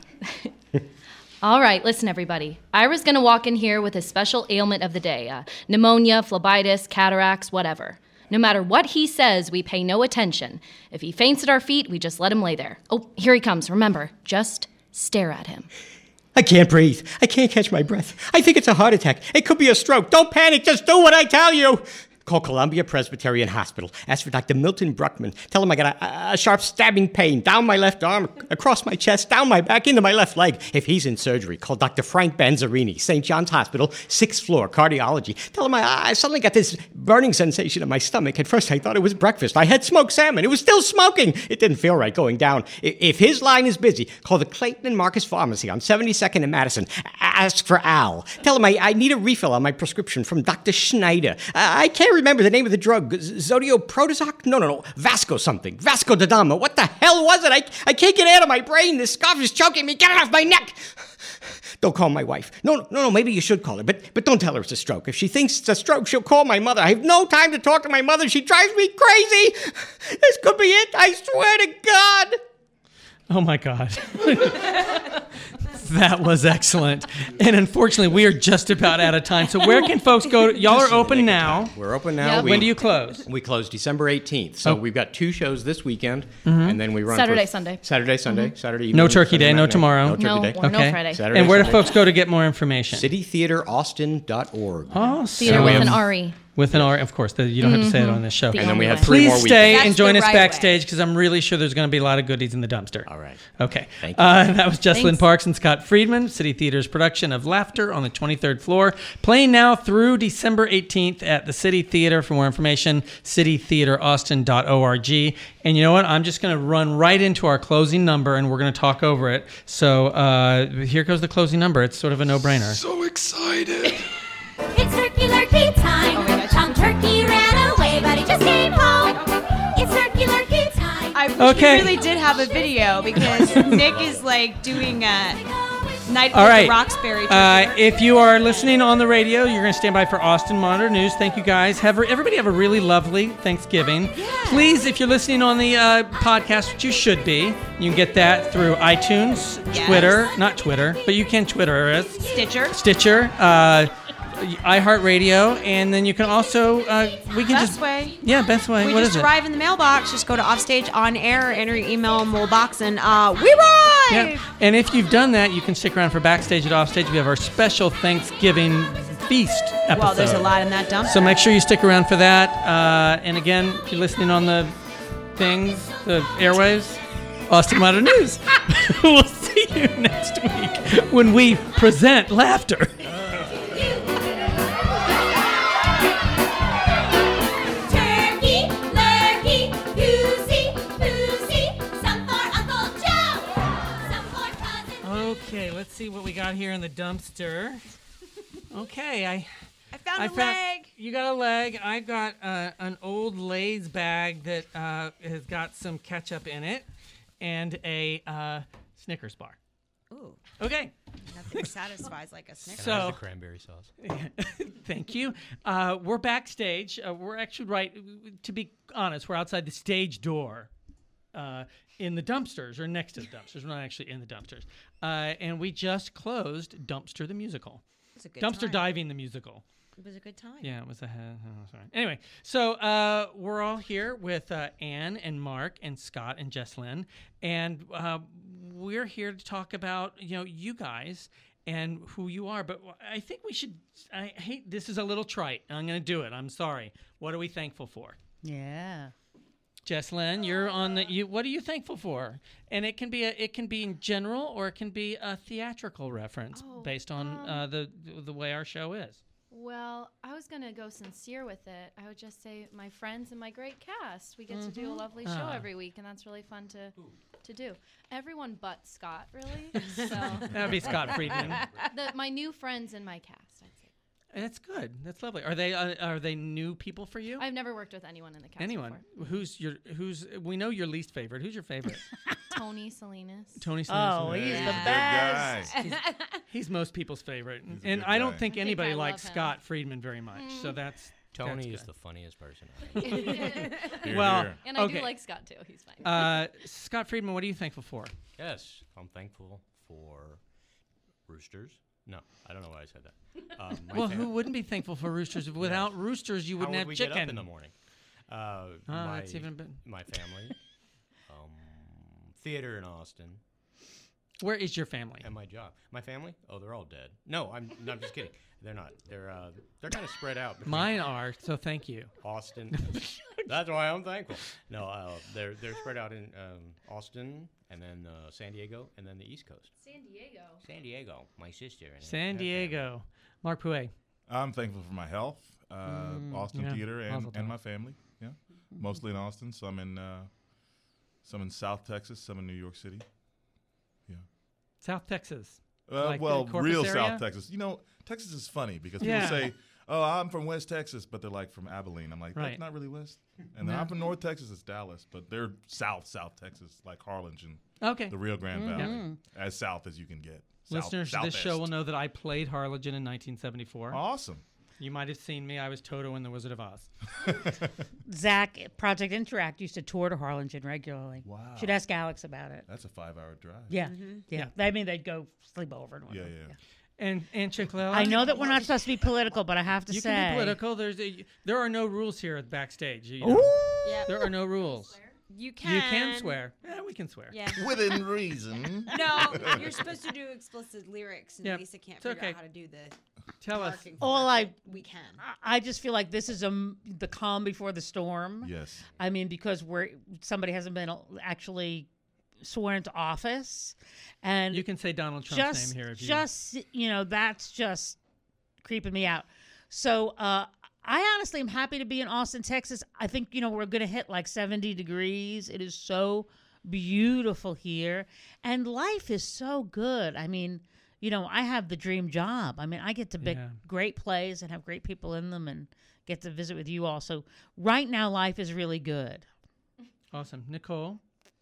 Speaker 12: All right, listen, everybody. Ira's going to walk in here with a special ailment of the day. Pneumonia, phlebitis, cataracts, whatever. No matter what he says, we pay no attention. If he faints at our feet, we just let him lay there. Oh, here he comes. Remember, just stare at him.
Speaker 10: I can't breathe. I can't catch my breath. I think it's a heart attack. It could be a stroke. Don't panic. Just do what I tell you. Call Columbia Presbyterian Hospital. Ask for Dr. Milton Bruckman. Tell him I got a sharp stabbing pain down my left arm, across my chest, down my back, into my left leg. If he's in surgery, call Dr. Frank Banzerini, St. John's Hospital, 6th floor, cardiology. Tell him I suddenly got this burning sensation in my stomach. At first, I thought it was breakfast. I had smoked salmon. It was still smoking. It didn't feel right going down. If his line is busy, call the Clayton and Marcus Pharmacy on 72nd and Madison. Ask for Al. Tell him I need a refill on my prescription from Dr. Schneider. I can't remember the name of the drug. Zodioprotozoc? No. Vasco something. Vasco da Gama. What the hell was it? I can't get it out of my brain. This scarf is choking me. Get it off my neck. Don't call my wife. No, maybe you should call her, but don't tell her it's a stroke. If she thinks it's a stroke, she'll call my mother. I have no time to talk to my mother. She drives me crazy. This could be it. I swear to God.
Speaker 2: Oh, my God. That was excellent. And unfortunately, we are just about out of time. So where can folks go? Y'all are open now.
Speaker 10: We're open now.
Speaker 12: Yep.
Speaker 2: When do you close?
Speaker 10: We close December 18th. So
Speaker 2: Oh.
Speaker 10: we've got 2 shows this weekend, and then we run
Speaker 12: Saturday,
Speaker 10: for
Speaker 12: Sunday.
Speaker 10: Saturday, Sunday. Saturday evening.
Speaker 2: No Turkey Day,
Speaker 10: Sunday
Speaker 2: no
Speaker 10: matinee.
Speaker 2: tomorrow.
Speaker 10: No Turkey
Speaker 12: No,
Speaker 10: Day.
Speaker 12: or no
Speaker 2: Okay.
Speaker 12: Friday.
Speaker 10: Saturday,
Speaker 2: And where do
Speaker 10: Sunday.
Speaker 2: folks go to get more information?
Speaker 10: citytheateraustin.org.
Speaker 2: Oh,
Speaker 12: Theater
Speaker 2: so we
Speaker 12: with an
Speaker 2: have-
Speaker 12: R-E.
Speaker 2: With an R, of course. You don't have to say it on this show.
Speaker 12: The
Speaker 10: And then we
Speaker 12: only
Speaker 10: have
Speaker 12: way.
Speaker 10: 3 more
Speaker 2: Please
Speaker 10: weekends.
Speaker 2: stay
Speaker 8: That's
Speaker 2: and join
Speaker 8: the
Speaker 2: us
Speaker 8: right
Speaker 2: backstage because I'm really sure there's going to be a lot of goodies in the dumpster.
Speaker 10: All right.
Speaker 2: Okay.
Speaker 10: Thank you.
Speaker 2: That was Jesslyn
Speaker 12: Thanks.
Speaker 2: Parks and Scott Friedman, City Theater's production of Laughter on the 23rd floor. Playing now through December 18th at the City Theater. For more information, citytheateraustin.org. And you know what? I'm just going to run right into our closing number and we're going to talk over it. So here goes the closing number. It's sort of a no-brainer.
Speaker 6: So excited.
Speaker 13: It's Turkey Lurkey time. Tom Turkey ran away, but he just came home. It's Turkey Lurkey time.
Speaker 8: I wish
Speaker 2: Okay.
Speaker 8: we really did have a video because Nick is like doing a night
Speaker 2: All
Speaker 8: at
Speaker 2: right.
Speaker 8: the Roxbury. Turkey
Speaker 2: If you are listening on the radio, you're going to stand by for Austin Monitor News. Thank you, guys. Everybody have a really lovely Thanksgiving. Please, if you're listening on the podcast, which you should be, you can get that through iTunes,
Speaker 8: Yes.
Speaker 2: Twitter, not Twitter, but you can Twitter us,
Speaker 8: Stitcher.
Speaker 2: iHeartRadio, and then you can also we can
Speaker 8: Best
Speaker 2: just
Speaker 8: way.
Speaker 2: yeah, best way.
Speaker 8: We
Speaker 2: What
Speaker 8: just
Speaker 2: is it?
Speaker 8: arrive in the mailbox. Just go to Offstage on air, enter your email, and we'll box, and we arrive.
Speaker 2: Yeah. And if you've done that, you can stick around for Backstage at Offstage. We have our special Thanksgiving feast episode.
Speaker 8: Well, there's a lot in that dumpster.
Speaker 2: So make sure you stick around for that. And again, if you're listening on the things, the airwaves, Austin Modern News. We'll see you next week when we present laughter.
Speaker 13: Turkey, lurkey, goosey, poosey, some for Uncle Joe, some for Cousin.
Speaker 2: Okay, let's see what we got here in the dumpster. Okay, I
Speaker 8: found a leg.
Speaker 2: You got a leg. I got an old Lay's bag that has got some ketchup in it, and a Snickers bar.
Speaker 8: Ooh.
Speaker 2: Okay.
Speaker 8: Nothing satisfies like a Snickers.
Speaker 2: So,
Speaker 14: the cranberry sauce.
Speaker 2: Thank you. We're backstage. We're actually to be honest, we're outside the stage door in the dumpsters, or next to the dumpsters. We're not actually in the dumpsters. And we just closed Dumpster the Musical.
Speaker 8: It's a good
Speaker 2: Dumpster
Speaker 8: time.
Speaker 2: Diving the Musical.
Speaker 8: It was a good time.
Speaker 2: Yeah, it was sorry. Anyway, so we're all here with Anne and Mark and Scott and Jesslyn, and we're here to talk about you guys and who you are. But I think we should. I hate this is a little trite. I'm going to do it. I'm sorry. What are we thankful for?
Speaker 4: Yeah.
Speaker 2: Jesslyn, you're on the. What are you thankful for? And it can be in general, or it can be a theatrical reference based on the way our show is.
Speaker 12: Well, I was going to go sincere with it. I would just say my friends and my great cast. We get to do a lovely show every week, and that's really fun to do. Everyone but Scott, really. So
Speaker 2: That would be Scott Friedman.
Speaker 12: my new friends in my cast, I'd say.
Speaker 2: That's good. That's lovely. Are they new people for you?
Speaker 12: I've never worked with anyone in the cast
Speaker 2: Anyone?
Speaker 12: before.
Speaker 2: Who's we know your least favorite. Who's your favorite?
Speaker 12: Tony Salinas.
Speaker 2: Tony Salinas.
Speaker 4: Oh, he's the
Speaker 5: Yeah.
Speaker 4: best.
Speaker 5: Good guy.
Speaker 2: He's most people's favorite.
Speaker 5: He's a
Speaker 2: And
Speaker 5: good
Speaker 2: I don't
Speaker 5: guy.
Speaker 2: think
Speaker 12: I think
Speaker 2: anybody
Speaker 12: I
Speaker 2: likes
Speaker 12: love him.
Speaker 2: Scott Friedman very much. So that's
Speaker 14: Tony
Speaker 2: that's
Speaker 14: is
Speaker 2: good.
Speaker 14: the funniest person I know.
Speaker 5: Here,
Speaker 2: Well,
Speaker 5: here.
Speaker 12: And I
Speaker 2: Okay.
Speaker 12: do like Scott, too. He's fine.
Speaker 2: Scott Friedman, what are you thankful for?
Speaker 14: Yes, I'm thankful for roosters. No, I don't know why I said that.
Speaker 2: Well, who wouldn't be thankful for roosters? Without roosters, you
Speaker 14: How
Speaker 2: wouldn't
Speaker 14: would
Speaker 2: have
Speaker 14: we
Speaker 2: chicken.
Speaker 14: get up in the morning?
Speaker 2: That's even been.
Speaker 14: My family, theater in Austin,
Speaker 2: Where is your family?
Speaker 14: and my job. My family? Oh, they're all dead. No, I'm just kidding. They're not. They're kind of spread out. between
Speaker 2: Mine are. So thank you.
Speaker 14: Austin. That's why I'm thankful. No, they're spread out in Austin, and then San Diego, and then the East Coast. San Diego, my sister. And
Speaker 2: San
Speaker 14: her family.
Speaker 2: Diego. Mark Pouet.
Speaker 5: I'm thankful for my health, Austin
Speaker 2: yeah.
Speaker 5: theater,
Speaker 2: Mazel tov.
Speaker 5: and my family. Yeah, mostly in Austin. Some in South Texas, some in New York City. Yeah.
Speaker 2: South Texas. Like the
Speaker 5: Well,
Speaker 2: Corpus
Speaker 5: real
Speaker 2: area?
Speaker 5: South Texas. Texas is funny because people
Speaker 2: Yeah.
Speaker 5: say, "Oh, I'm from West Texas," but they're like from Abilene. I'm like,
Speaker 2: Right.
Speaker 5: that's not really West. And then I'm from North Texas, it's Dallas, but they're South Texas, like Harlingen,
Speaker 2: Okay.
Speaker 5: the Rio Grande Valley, as south as you can get.
Speaker 2: Listeners to this
Speaker 5: Southest.
Speaker 2: show will know that I played Harlingen in 1974.
Speaker 5: Awesome.
Speaker 2: You might have seen me. I was Toto in The Wizard of Oz.
Speaker 4: Zach, Project Interact used to tour to Harlingen regularly.
Speaker 5: Wow.
Speaker 4: Should ask Alex about it.
Speaker 5: That's a 5-hour drive.
Speaker 4: Yeah.
Speaker 2: Yeah.
Speaker 4: I mean, they'd go sleep over. And
Speaker 5: Yeah,
Speaker 4: whatever.
Speaker 5: yeah.
Speaker 2: And Chiclella.
Speaker 4: I know that we're not supposed to be political, but I have to
Speaker 2: You
Speaker 4: say.
Speaker 2: can be political. There are no rules here at backstage.
Speaker 8: Yeah.
Speaker 2: There are no rules.
Speaker 8: You can.
Speaker 2: You can swear. Yeah, we can swear.
Speaker 8: Yeah.
Speaker 5: Within reason.
Speaker 8: No, you're supposed to do explicit lyrics, and
Speaker 2: Yep.
Speaker 8: Lisa can't
Speaker 2: It's
Speaker 8: figure
Speaker 2: okay.
Speaker 8: out how to do the.
Speaker 2: Tell us.
Speaker 8: barking
Speaker 4: All
Speaker 8: part,
Speaker 4: I-
Speaker 8: but we can.
Speaker 4: I just feel like this is the calm before the storm.
Speaker 5: Yes.
Speaker 4: I mean, because somebody hasn't been actually sworn into office, and
Speaker 2: You can say Donald Trump's
Speaker 4: just
Speaker 2: name here if you.
Speaker 4: that's just creeping me out. So I honestly am happy to be in Austin, Texas. I think we're going to hit like 70 degrees. It is so beautiful here, and life is so good. I mean, I have the dream job. I mean, I get to pick
Speaker 2: Yeah.
Speaker 4: great plays and have great people in them, and get to visit with you all. So right now, life is really good.
Speaker 2: Awesome. Nicole.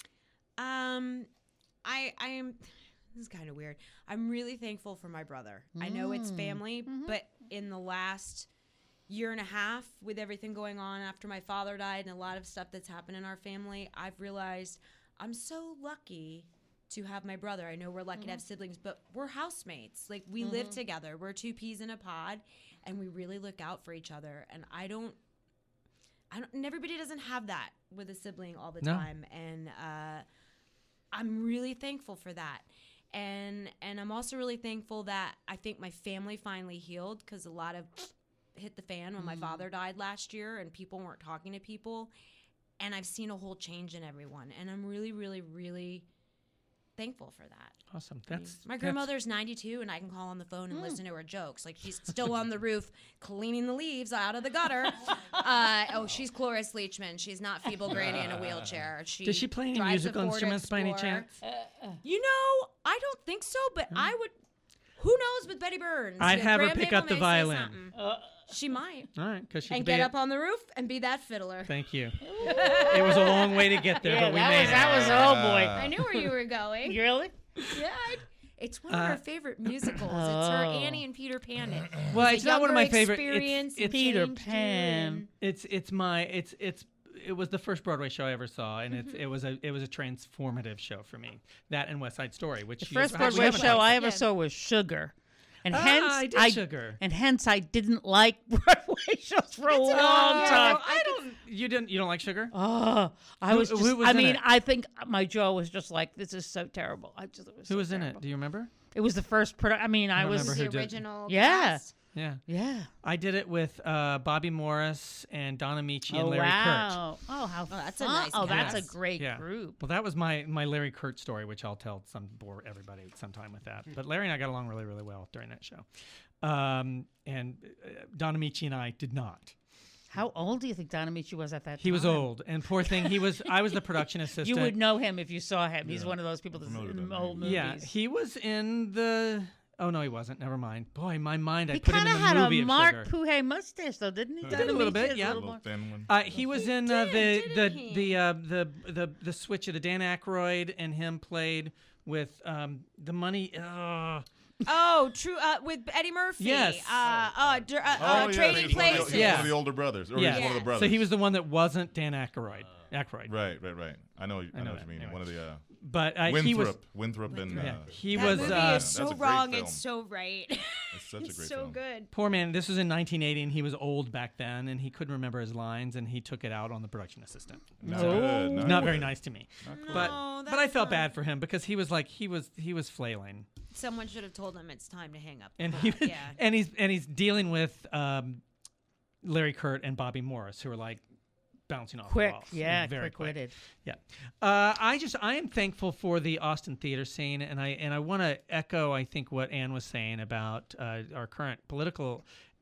Speaker 8: I am. This is kind of weird. I'm really thankful for my brother. I know it's family, but in the last year and a half, with everything going on after my father died and a lot of stuff that's happened in our family, I've realized I'm so lucky to have my brother. I know we're lucky to have siblings, but we're housemates. Like, we live together. We're two peas in a pod, and we really look out for each other. And and everybody doesn't have that with a sibling all the
Speaker 2: No.
Speaker 8: time. And I'm really thankful for that. and I'm also really thankful that I think my family finally healed, because a lot of hit the fan when my father died last year and people weren't talking to people, and I've seen a whole change in everyone, and I'm really, really, really thankful for that.
Speaker 2: Awesome.
Speaker 8: My grandmother's 92, and I can call on the phone and listen to her jokes. Like, she's still on the roof cleaning the leaves out of the gutter. She's Cloris Leachman. She's not feeble granny in a wheelchair.
Speaker 2: Does she play any
Speaker 8: drives a
Speaker 2: musical
Speaker 8: Ford
Speaker 2: instruments by any
Speaker 8: Explorer.
Speaker 2: chance?
Speaker 8: You know, I don't think so, but I would. Who knows with Betty Burns?
Speaker 2: I'd have her
Speaker 8: Graham
Speaker 2: pick
Speaker 8: Naple
Speaker 2: up the
Speaker 8: may say
Speaker 2: violin.
Speaker 8: something. She might.
Speaker 2: All right, because she
Speaker 8: And
Speaker 2: could
Speaker 8: get
Speaker 2: be
Speaker 8: up on the roof and be that fiddler.
Speaker 2: Thank you. It was a long way to get there, but we made it.
Speaker 4: That was, oh boy.
Speaker 8: I knew where you were going.
Speaker 4: Really?
Speaker 8: Yeah. It's one of her favorite musicals. It's her Annie and Peter Pan.
Speaker 2: Well, it's not one of my favorite.
Speaker 8: It's
Speaker 4: Peter Pan.
Speaker 2: It was the first Broadway show I ever saw, and it was a transformative show for me. That and West Side Story, which
Speaker 4: The first Broadway show I ever saw was Sugar. And hence,
Speaker 2: I did Sugar.
Speaker 4: And hence, I didn't like Broadway shows for a long time.
Speaker 2: You don't like Sugar?
Speaker 4: Oh, I was. I think my jaw was just like, this is so terrible.
Speaker 2: Who was in it? Do you remember?
Speaker 4: It was the first product. I mean, I was
Speaker 2: remember who
Speaker 8: the
Speaker 2: did.
Speaker 8: original
Speaker 4: Yeah.
Speaker 8: cast.
Speaker 2: Yeah. I did it with Bobby Morris and Donna Michi and Larry
Speaker 4: wow.
Speaker 2: Kurt.
Speaker 4: Oh, how
Speaker 8: that's a
Speaker 4: fun.
Speaker 8: nice
Speaker 4: Oh, that's a
Speaker 8: cast.
Speaker 4: great
Speaker 2: Yeah.
Speaker 4: group.
Speaker 2: Well, that was my Larry Kurt story, which I'll bore everybody sometime with that. But Larry and I got along really, really well during that show. And Donna Michi and I did not.
Speaker 4: How old do you think Don Amici was at that time?
Speaker 2: He was old, and poor thing, I was the production assistant.
Speaker 4: You would know him if you saw him. He's one of those people that's in old movies.
Speaker 2: Yeah, he was in the. Oh no, he wasn't. Never mind. Boy, my mind.
Speaker 4: He
Speaker 2: I put him
Speaker 4: kind
Speaker 2: in
Speaker 4: of
Speaker 2: the
Speaker 4: had
Speaker 2: movie
Speaker 4: a
Speaker 2: of
Speaker 4: Mark
Speaker 2: Sugar.
Speaker 4: Puhay mustache, though, didn't he?
Speaker 2: He did a little bit, yeah.
Speaker 5: A little thin one.
Speaker 2: He was in the Switch of the Dan Aykroyd, and him played with the money.
Speaker 8: Oh, true. With Eddie Murphy.
Speaker 2: Yes.
Speaker 8: Trading Places.
Speaker 5: He's one of the older brothers. Or he's one of the brothers.
Speaker 2: So he was the one that wasn't Dan Aykroyd.
Speaker 5: Right. I know what you mean.
Speaker 2: Anyway.
Speaker 5: One of the
Speaker 2: But
Speaker 5: Winthrop and
Speaker 2: he
Speaker 8: That
Speaker 2: was.
Speaker 8: movie is
Speaker 5: that's
Speaker 8: so
Speaker 5: a great
Speaker 8: wrong.
Speaker 5: film.
Speaker 8: It's so right.
Speaker 5: It's such a
Speaker 8: It's
Speaker 5: great
Speaker 8: so
Speaker 5: film.
Speaker 8: good.
Speaker 2: Poor man. This was in 1980, and he was old back then, and he couldn't remember his lines, and he took it out on the production assistant.
Speaker 5: Not good.
Speaker 2: Not very nice to me. But
Speaker 8: No,
Speaker 2: I felt bad for him because he was flailing,
Speaker 8: Someone should have told him it's time to hang up.
Speaker 2: and
Speaker 8: Yeah.
Speaker 2: he's dealing with Larry Kurt and Bobby Morris, who are like bouncing off the
Speaker 4: Quick,
Speaker 2: walls.
Speaker 4: yeah,
Speaker 2: Very
Speaker 4: quick-witted.
Speaker 2: Yeah. I am thankful for the Austin theater scene, and I want to echo, I think, what Ann was saying about our current political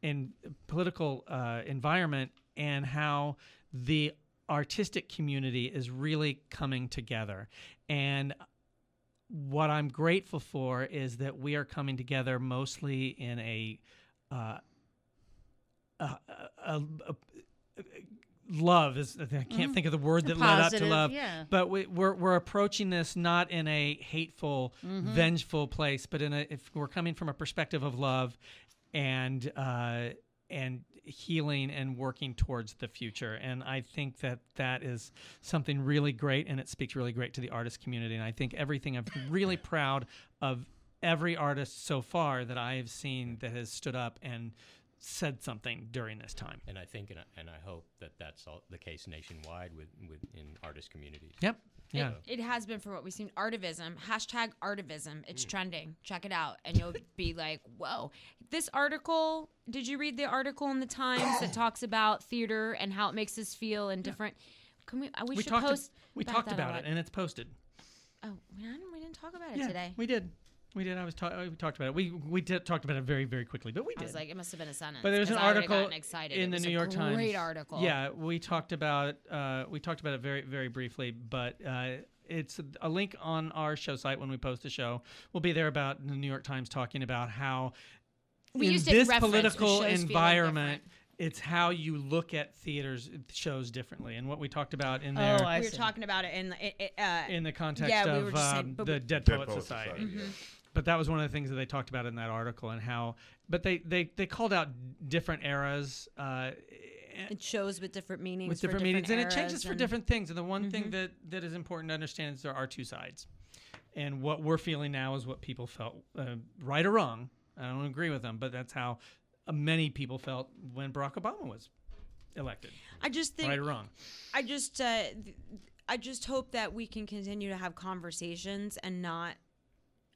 Speaker 2: environment and how the artistic community is really coming together. And what I'm grateful for is that we are coming together mostly in a love is I can't think of the word that led up to love, but we're approaching this not in a hateful, vengeful place, but if we're coming from a perspective of love and healing and working towards the future. And I think that is something really great, and it speaks really great to the artist community. And I think I'm really proud of every artist so far that I have seen that has stood up and said something during this time.
Speaker 14: And I think and I hope that that's the case nationwide in artist communities.
Speaker 2: Yep. Yeah.
Speaker 8: It has been for what we've seen. Artivism, #Artivism. It's trending. Check it out, and you'll be like, "Whoa!" This article. Did you read the article in the Times that talks about theater and how it makes us feel and different? Can we? We should post.
Speaker 2: We talked about it, and it's posted.
Speaker 8: Oh, we didn't talk about it
Speaker 2: Yeah,
Speaker 8: today.
Speaker 2: we did. We did. We talked about it. We talked about it very, very quickly, but we did.
Speaker 8: I was like, it must have been a sentence.
Speaker 2: But there was an
Speaker 8: 'cause I would've
Speaker 2: article
Speaker 8: gotten excited.
Speaker 2: in
Speaker 8: It
Speaker 2: the
Speaker 8: was
Speaker 2: New
Speaker 8: a
Speaker 2: York Times.
Speaker 8: Great article.
Speaker 2: Yeah, we talked about it very, very briefly, but it's a link on our show site when we post the show. We'll be there about the New York Times talking about how
Speaker 8: We
Speaker 2: in
Speaker 8: used to
Speaker 2: this
Speaker 8: reference the
Speaker 2: political
Speaker 8: shows feeling
Speaker 2: environment, it's how you look at shows differently, and what we talked about in there.
Speaker 8: We were talking about it
Speaker 2: in the context
Speaker 8: yeah,
Speaker 2: of
Speaker 8: we were just saying, but
Speaker 2: the Dead Poets Society. But that was one of the things that they talked about in that article, and how. But they called out different eras.
Speaker 8: It shows with different meanings.
Speaker 2: With different meanings, and it changes for different things. And the one thing that is important to understand is there are two sides, and what we're feeling now is what people felt, right or wrong. I don't agree with them, but that's how many people felt when Barack Obama was elected.
Speaker 8: I just think
Speaker 2: right or wrong.
Speaker 8: I just hope that we can continue to have conversations and not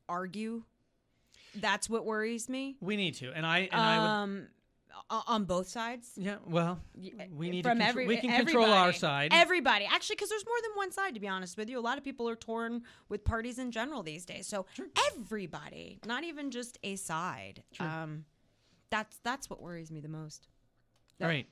Speaker 8: argue. That's what worries me.
Speaker 2: We need to, and I would.
Speaker 8: On both sides.
Speaker 2: Yeah, well, we need
Speaker 8: From
Speaker 2: to we can control our
Speaker 8: everybody.
Speaker 2: side.
Speaker 8: Everybody. Actually, because there's more than one side, to be honest with you. A lot of people are torn with parties in general these days. So everybody, not even just a side. That's what worries me the most.
Speaker 2: All right.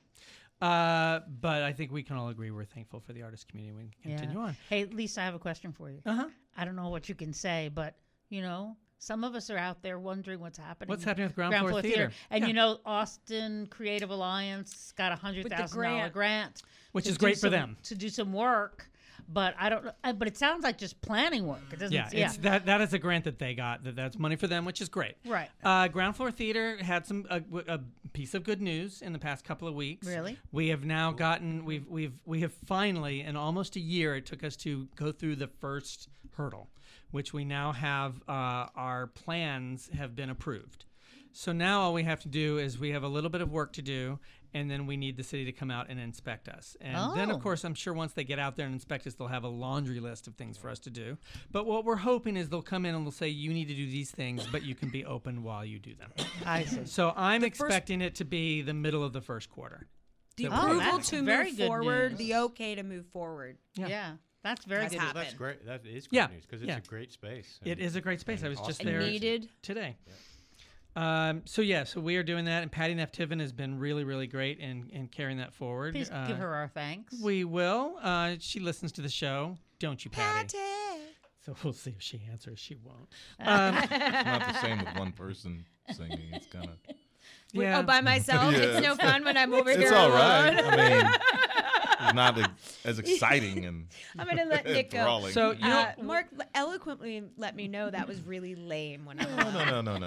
Speaker 2: But I think we can all agree we're thankful for the artist community. We can continue on.
Speaker 4: Hey, Lisa, I have a question for you.
Speaker 2: Uh-huh.
Speaker 4: I don't know what you can say, but, some of us are out there wondering what's happening.
Speaker 2: What's happening with Ground Floor Theater?
Speaker 4: And, Austin Creative Alliance got a $100,000 grant.
Speaker 2: Which is great for them.
Speaker 4: To do some work. But I don't. But it sounds like just planning work. It doesn't.
Speaker 2: It's that is a grant that they got. That's money for them, which is great.
Speaker 4: Right.
Speaker 2: Ground Floor Theater had a piece of good news in the past couple of weeks.
Speaker 4: Really?
Speaker 2: We have now gotten. We have finally, in almost a year, it took us to go through the first hurdle, which we now have. Our plans have been approved. So now all we have to do is we have a little bit of work to do, and then we need the city to come out and inspect us. And then, of course, I'm sure once they get out there and inspect us, they'll have a laundry list of things for us to do. But what we're hoping is they'll come in and they'll say, you need to do these things, but you can be open while you do them.
Speaker 4: I see.
Speaker 2: So I'm expecting it to be the middle of the first quarter.
Speaker 8: The approval to move forward, the okay to move forward.
Speaker 4: Yeah. That's very good.
Speaker 14: That's great. That is great news because it's a great space.
Speaker 2: It is a great space. I was just
Speaker 14: Austin
Speaker 2: there
Speaker 8: needed
Speaker 2: today. Yeah. So we are doing that, and Patty Neff Tiven has been really, really great in carrying that forward.
Speaker 4: Please give her our thanks.
Speaker 2: We will. She listens to the show, don't you, Patty? So we'll see if she answers. She won't.
Speaker 5: It's not the same with one person singing. It's kind of.
Speaker 8: Yeah. Oh, by myself?
Speaker 5: Yeah.
Speaker 8: It's no fun when I'm over here
Speaker 5: It's all
Speaker 8: alone.
Speaker 5: right. I mean, it's not as exciting and
Speaker 8: I'm going to let Nick go.
Speaker 5: enthralling.
Speaker 2: So,
Speaker 8: Mark eloquently let me know that was really lame when I
Speaker 5: No.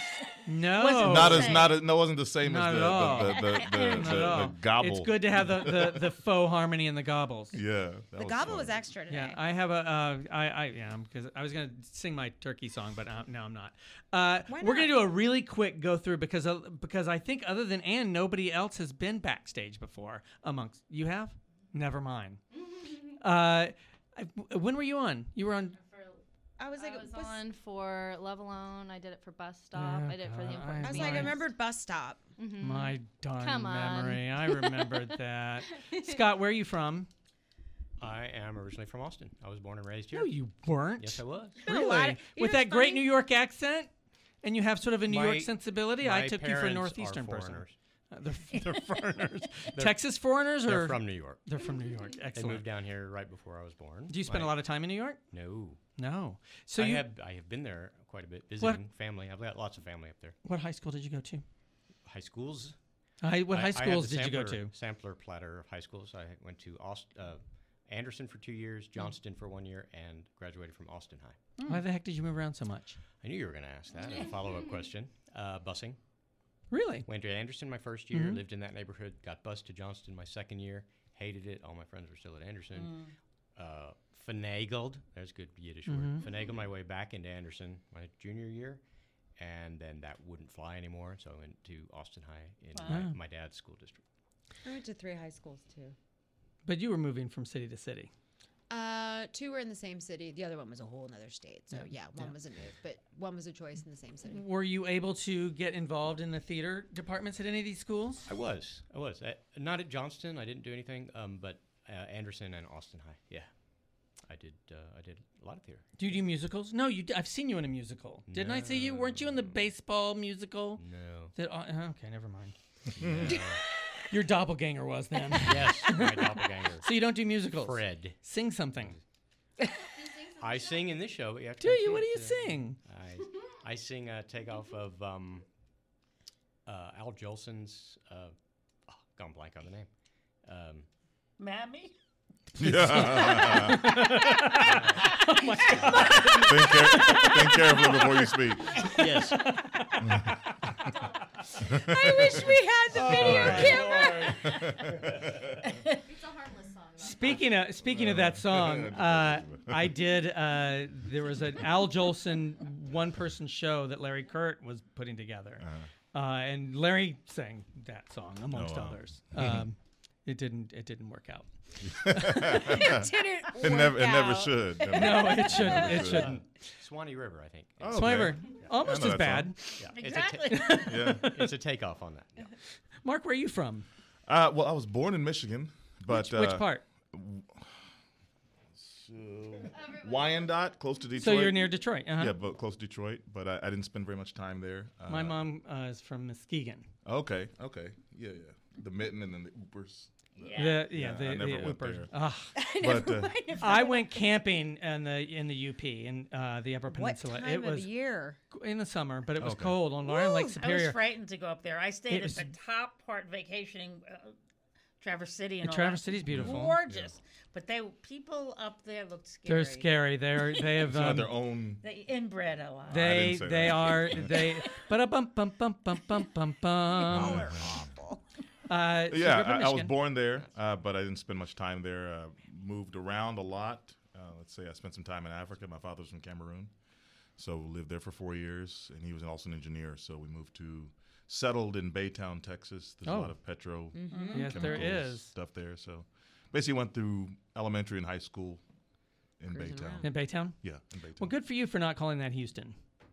Speaker 2: No.
Speaker 5: Wasn't the same
Speaker 2: Not
Speaker 5: as
Speaker 2: at all.
Speaker 5: the gobble.
Speaker 2: It's good to have the faux harmony and the gobbles.
Speaker 5: Yeah.
Speaker 8: The gobble was extra today.
Speaker 2: Yeah, I have because I was gonna sing my turkey song, but no, I'm not. We're gonna do a really quick go through because I think other than Ann, nobody else has been backstage before. Amongst you have, never mind. When were you on? You were on.
Speaker 8: I was
Speaker 12: on for Love Alone. I did it for Bus Stop. I did it for The Important
Speaker 8: I was like, I remembered Bus Stop.
Speaker 12: Mm-hmm.
Speaker 2: My darn
Speaker 12: Come on.
Speaker 2: memory. I remembered that. Scott, where are you from?
Speaker 14: I am originally from Austin. I was born and raised here.
Speaker 2: No, you weren't.
Speaker 14: Yes, I was.
Speaker 2: Really? With that great New York accent? And you have sort of a New York sensibility? I took you for a Northeastern person. They're foreigners. Texas foreigners?
Speaker 14: They're from New York.
Speaker 2: They're from New York. Excellent.
Speaker 14: They moved down here right before I was born.
Speaker 2: Do you spend a lot of time in New York?
Speaker 14: No.
Speaker 2: So
Speaker 14: I have been there quite a bit, visiting family. I've got lots of family up there.
Speaker 2: What high school did you go to?
Speaker 14: High schools?
Speaker 2: What high schools did you go to?
Speaker 14: Sampler platter of high schools. I went to Anderson for 2 years, Johnston for 1 year, and graduated from Austin High.
Speaker 2: Why the heck did you move around so much?
Speaker 14: I knew you were going to ask that. A follow-up question. Busing.
Speaker 2: Really?
Speaker 14: Went to Anderson my first year, lived in that neighborhood, got bused to Johnston my second year, hated it. All my friends were still at Anderson. Finagled, there's a good Yiddish word, finagled my way back into Anderson my junior year, and then that wouldn't fly anymore, so I went to Austin High in my dad's school district.
Speaker 8: I went to 3 high schools, too.
Speaker 2: But you were moving from city to city.
Speaker 8: 2 were in the same city. The other one was a whole other state. So, one was a move, but one was a choice in the same city.
Speaker 2: Were you able to get involved in the theater departments at any of these schools?
Speaker 14: I was. Not at Johnston. I didn't do anything, but Anderson and Austin High, yeah. I did a lot of theater.
Speaker 2: Do you do musicals? No, I've seen you in a musical. Didn't I see you? Weren't you in the baseball musical?
Speaker 14: No.
Speaker 2: Okay, never mind. No. Your doppelganger was then.
Speaker 14: Yes, my doppelganger.
Speaker 2: So you don't do musicals?
Speaker 14: Fred.
Speaker 2: Sing something.
Speaker 14: I sing in this show. But
Speaker 2: do you? What do you sing?
Speaker 14: I sing Takeoff of Al Jolson's, gone blank on the name.
Speaker 4: Mammy?
Speaker 5: Yeah. Oh my God. Think carefully before you speak.
Speaker 14: Yes.
Speaker 8: I wish we had the video camera.
Speaker 12: It's a harmless song.
Speaker 2: Speaking of that song, I did. There was an Al Jolson one-person show that Larry Kurt was putting together, and Larry sang that song amongst others. It didn't work out.
Speaker 5: It never should.
Speaker 2: No, it shouldn't. It shouldn't.
Speaker 14: Swanee River, I think.
Speaker 5: Oh,
Speaker 2: Swanee
Speaker 5: okay.
Speaker 2: River, almost
Speaker 5: I know
Speaker 2: as
Speaker 5: that
Speaker 2: bad.
Speaker 5: song.
Speaker 14: Yeah,
Speaker 4: Exactly.
Speaker 14: It's a takeoff on that. Yeah.
Speaker 2: Mark, where are you from?
Speaker 5: Well, I was born in Michigan, but
Speaker 2: Which part?
Speaker 5: Wyandotte, close to Detroit.
Speaker 2: So you're near Detroit. Uh-huh.
Speaker 5: Yeah, but close to Detroit. But I didn't spend very much time there.
Speaker 2: My mom is from Muskegon.
Speaker 5: Okay. Yeah. The Mitten and then the Oopers.
Speaker 2: I never
Speaker 5: went
Speaker 2: Oopers.
Speaker 5: there.
Speaker 2: Ugh.
Speaker 5: But
Speaker 2: I went camping in the UP in the Upper
Speaker 8: What
Speaker 2: Peninsula.
Speaker 8: time
Speaker 2: It
Speaker 8: of
Speaker 2: was
Speaker 8: the year?
Speaker 2: in the summer, but it was
Speaker 5: Okay.
Speaker 2: cold on Lake
Speaker 4: I was
Speaker 2: Superior.
Speaker 4: frightened to go up there. I stayed
Speaker 2: It
Speaker 4: at
Speaker 2: was-
Speaker 4: the top part vacationing, Traverse City and all
Speaker 2: Traverse
Speaker 4: that.
Speaker 2: City's beautiful.
Speaker 4: Gorgeous. But people up there looked scary.
Speaker 2: They're scary. They have
Speaker 5: It's not their own.
Speaker 4: They inbred a lot.
Speaker 2: They
Speaker 5: didn't say
Speaker 2: they
Speaker 5: that.
Speaker 2: are they. But bum bum bum bum bum bum bum.
Speaker 5: Yeah,
Speaker 2: so you grew up in
Speaker 5: I was
Speaker 2: Michigan.
Speaker 5: born there, but I didn't spend much time there. Moved around a lot. Let's say I spent some time in Africa. My father's from Cameroon, so lived there for 4 years, and he was also an engineer. So we settled in Baytown, Texas. There's a lot of petro
Speaker 2: Yes, there is.
Speaker 5: stuff there. So basically went through elementary and high school in Baytown.
Speaker 2: In Baytown.
Speaker 5: Yeah, in Baytown.
Speaker 2: Well, good for you for not calling that Houston.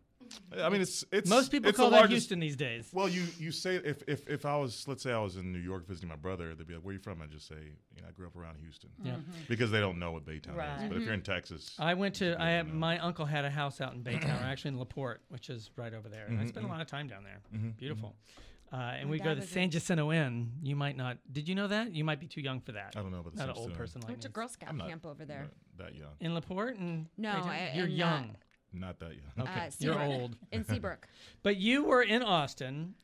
Speaker 5: I mean, it's
Speaker 2: Most people
Speaker 5: it's
Speaker 2: call
Speaker 5: the
Speaker 2: that
Speaker 5: largest-
Speaker 2: Houston these days.
Speaker 5: Well, you say if I was, let's say I was in New York visiting my brother, they'd be like, "Where are you from?" I'd just say, I grew up around Houston.
Speaker 2: Yeah.
Speaker 5: Because they don't know what Baytown
Speaker 4: Right.
Speaker 5: is. But if you're in Texas,
Speaker 2: My uncle had a house out in Baytown, or actually in LaPorte, which is right over there. And I spent a lot of time down there. Beautiful. And we go to the San Jacinto Inn. You might not. Did you know that? You might be too young for that.
Speaker 5: I don't know about the
Speaker 2: Not
Speaker 5: San
Speaker 2: an old
Speaker 5: Jacinto Inn.
Speaker 2: person
Speaker 8: I
Speaker 2: like
Speaker 8: went to
Speaker 2: me.
Speaker 8: Girl Scout
Speaker 5: I'm not
Speaker 8: camp over there.
Speaker 5: that young.
Speaker 2: In LaPorte and
Speaker 8: No,
Speaker 2: Baytown? You're
Speaker 8: in,
Speaker 2: young.
Speaker 5: Not that young.
Speaker 2: Okay, you're
Speaker 8: Seabrook.
Speaker 2: old.
Speaker 8: In Seabrook.
Speaker 2: But you were in Austin.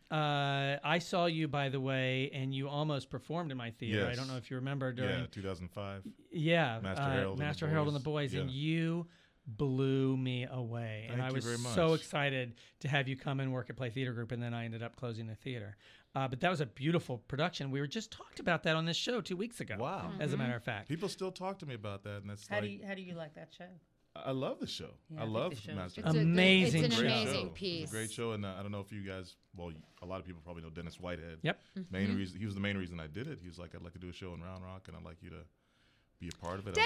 Speaker 2: I saw you, by the way, and you almost performed in my theater. I
Speaker 5: Yes.
Speaker 2: don't know if you remember during.
Speaker 5: Yeah, 2005.
Speaker 2: Yeah,
Speaker 5: Master Harold and the
Speaker 2: Master Harold and the
Speaker 5: Boys.
Speaker 2: Boys, and
Speaker 5: Yeah.
Speaker 2: you blew me away. And
Speaker 5: Thank
Speaker 2: I
Speaker 5: you
Speaker 2: was
Speaker 5: very
Speaker 2: so
Speaker 5: much.
Speaker 2: excited to have you come and work at Play Theater Group, and then I ended up closing the theater. But that was a beautiful production. We were just talked about that on this show 2 weeks ago.
Speaker 5: Wow.
Speaker 2: As a matter of fact.
Speaker 5: People still talk to me about that, and that's
Speaker 4: How
Speaker 5: like
Speaker 4: do you like that show?
Speaker 5: I love the show.
Speaker 4: Yeah,
Speaker 5: I
Speaker 4: I think
Speaker 5: love
Speaker 4: the show is
Speaker 5: Master.
Speaker 4: good.
Speaker 2: It's amazing.
Speaker 8: It's an
Speaker 2: show.
Speaker 8: amazing
Speaker 5: It's
Speaker 8: piece.
Speaker 5: a great show, and I don't know if you guys. Well, a lot of people probably know Dennis Whitehead.
Speaker 2: Yep.
Speaker 5: Main reason he was the main reason I did it. He was like, "I'd like to do a show in Round Rock, and I'd like you to be a part of it."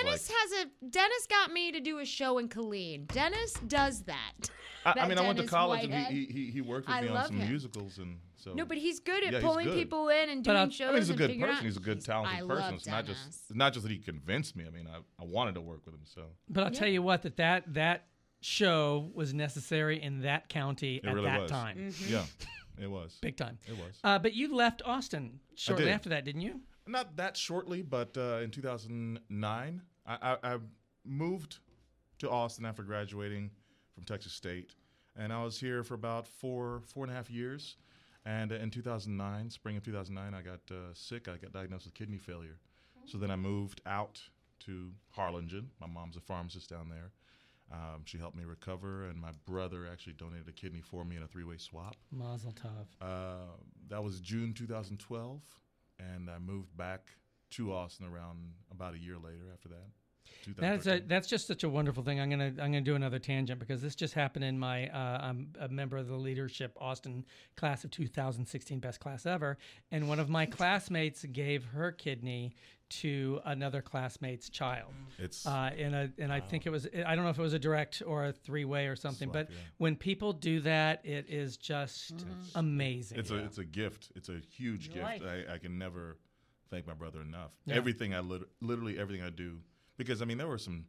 Speaker 8: Dennis got me to do a show in Killeen. Dennis does that.
Speaker 5: I mean, I went to
Speaker 8: Dennis
Speaker 5: college,
Speaker 8: Whitehead.
Speaker 5: and he worked with
Speaker 8: I
Speaker 5: me on
Speaker 8: love
Speaker 5: some
Speaker 8: him.
Speaker 5: musicals, and so.
Speaker 8: No, but he's good at
Speaker 5: Yeah, he's
Speaker 8: pulling
Speaker 5: good.
Speaker 8: people in and
Speaker 2: But
Speaker 8: doing
Speaker 2: I'll-
Speaker 8: shows.
Speaker 5: I mean, he's a
Speaker 8: and
Speaker 5: good
Speaker 8: figuring
Speaker 5: person.
Speaker 8: out-
Speaker 5: He's a good, talented
Speaker 8: I
Speaker 5: person.
Speaker 8: love
Speaker 5: It's
Speaker 8: Dennis.
Speaker 5: not just that he convinced me. I mean, I wanted to work with him. So
Speaker 2: But I'll tell you what, that show was necessary in that county
Speaker 5: it
Speaker 2: at
Speaker 5: really
Speaker 2: that
Speaker 5: was.
Speaker 2: time.
Speaker 5: Yeah, it was.
Speaker 2: Big time.
Speaker 5: It was.
Speaker 2: But you left Austin shortly
Speaker 5: did.
Speaker 2: after that, didn't you?
Speaker 5: Not that shortly, but in 2009, I moved to Austin after graduating from Texas State, and I was here for about four and a half years. And in 2009, spring of 2009, I got sick. I got diagnosed with kidney failure. So then I moved out to Harlingen. My mom's a pharmacist down there. She helped me recover, and my brother actually donated a kidney for me in a 3-way swap.
Speaker 2: Mazel tov.
Speaker 5: That was June 2012, and I moved back to Austin around about a year later after that. 2013.
Speaker 2: That's just such a wonderful thing. I'm gonna do another tangent because this just happened in my I'm a member of the leadership Austin class of 2016, best class ever, and one of my classmates gave her kidney to another classmate's child.
Speaker 5: It's
Speaker 2: and I think it was, I don't know if it was a direct or a 3-way or something,
Speaker 5: Swap,
Speaker 2: but
Speaker 5: yeah.
Speaker 2: when people do that, it is just amazing.
Speaker 5: It's a gift. It's a huge gift.
Speaker 4: Life.
Speaker 5: I can never thank my brother enough.
Speaker 2: Yeah.
Speaker 5: Everything literally everything I do, because I mean there were some,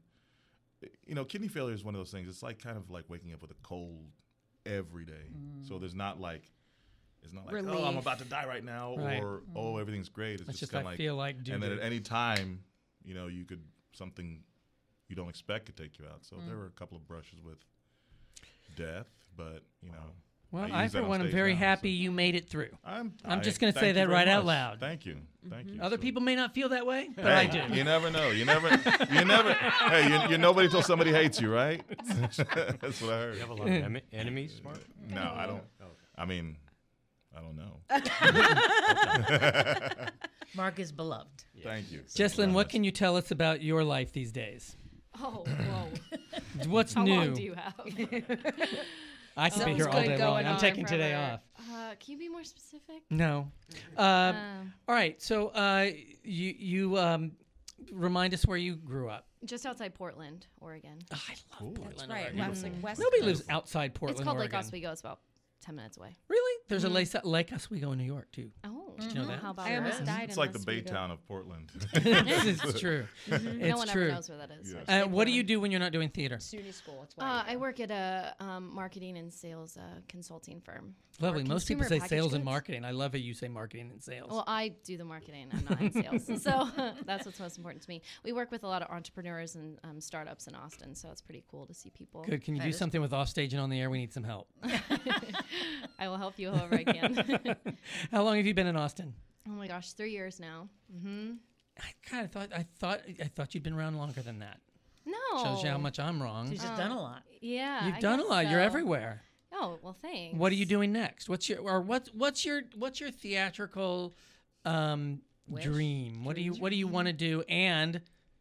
Speaker 5: kidney failure is one of those things. It's like kind of like waking up with a cold every day. So there's not like. It's not like, oh, I'm
Speaker 8: Relief.
Speaker 5: about to die right now,
Speaker 2: Right.
Speaker 5: or oh, everything's great. It's
Speaker 2: just
Speaker 5: kind
Speaker 2: I
Speaker 5: of like,
Speaker 2: feel like
Speaker 5: and then
Speaker 2: doo-doo.
Speaker 5: at any time, you could something you don't expect could take you out. So there were a couple of brushes with death, but
Speaker 2: well,
Speaker 5: I
Speaker 2: I
Speaker 5: use that
Speaker 2: for
Speaker 5: on
Speaker 2: one am
Speaker 5: stage
Speaker 2: very
Speaker 5: now,
Speaker 2: happy you made it through.
Speaker 5: I'm
Speaker 2: just gonna
Speaker 5: thank
Speaker 2: say
Speaker 5: you
Speaker 2: that
Speaker 5: very
Speaker 2: right out
Speaker 5: much.
Speaker 2: loud.
Speaker 5: Thank you.
Speaker 2: Other
Speaker 5: So-
Speaker 2: people may not feel that way, but
Speaker 5: Hey,
Speaker 2: I do.
Speaker 5: You never know. You never. Hey, you're nobody till somebody hates you, right? That's what I heard.
Speaker 14: You have a lot of enemies, Mark?
Speaker 5: No, I don't. I mean, I don't know.
Speaker 4: Mark is beloved.
Speaker 5: Thank you.
Speaker 2: Jesslyn, what can you tell us about your life these days?
Speaker 3: Oh, whoa.
Speaker 2: What's
Speaker 3: How
Speaker 2: new?
Speaker 3: long do you have?
Speaker 2: I could be
Speaker 8: Something's
Speaker 2: here all
Speaker 8: good
Speaker 2: day long.
Speaker 8: going
Speaker 2: I'm
Speaker 8: on
Speaker 2: taking today
Speaker 8: forever.
Speaker 2: off.
Speaker 12: Can you be more specific?
Speaker 2: No. All right. So you remind us where you grew up.
Speaker 12: Just outside Portland, Oregon.
Speaker 2: Oh, I love Portland,
Speaker 8: right.
Speaker 2: Oregon.
Speaker 8: West
Speaker 2: Nobody
Speaker 8: Coast.
Speaker 2: lives outside Portland,
Speaker 12: It's called
Speaker 2: Oregon.
Speaker 12: Lake Oswego. It's about 10 minutes away.
Speaker 2: Really? There's a Lake Oswego in New York too.
Speaker 12: Oh,
Speaker 2: did you know that?
Speaker 12: How about
Speaker 8: I almost
Speaker 12: that?
Speaker 8: died.
Speaker 5: It's
Speaker 8: in
Speaker 5: like the
Speaker 8: Oswego.
Speaker 5: Baytown of Portland.
Speaker 2: It's true. It's
Speaker 12: No one
Speaker 2: true.
Speaker 12: ever knows where that is. so I
Speaker 5: Yes.
Speaker 12: say
Speaker 2: What do you
Speaker 12: Portland.
Speaker 2: do when you're not doing theater?
Speaker 8: SUNY school. That's why.
Speaker 12: I work at a marketing and sales consulting firm.
Speaker 2: Lovely.
Speaker 12: Or
Speaker 2: Most people
Speaker 12: consumer
Speaker 2: say sales
Speaker 12: packaged
Speaker 2: and
Speaker 12: goods.
Speaker 2: marketing. I love how you say marketing and sales.
Speaker 12: Well, I do the marketing. I'm not in sales. So that's what's most important to me. We work with a lot of entrepreneurs and startups in Austin, so it's pretty cool to see people.
Speaker 2: Good. Can you do something with offstage and on the air? We need some help.
Speaker 12: I will help you however I can.
Speaker 2: How long have you been in Austin?
Speaker 12: Oh my gosh, 3 years now. Mm-hmm.
Speaker 2: I kind of thought you'd been around longer than that.
Speaker 12: No.
Speaker 2: Shows you how much I'm wrong.
Speaker 4: She's just done a lot.
Speaker 12: Yeah.
Speaker 2: You've
Speaker 12: I
Speaker 2: done a
Speaker 12: guess
Speaker 2: lot. You're
Speaker 12: so.
Speaker 2: everywhere.
Speaker 12: Oh well, thanks.
Speaker 2: What are you doing next? What's your theatrical dream? What do you want to do? And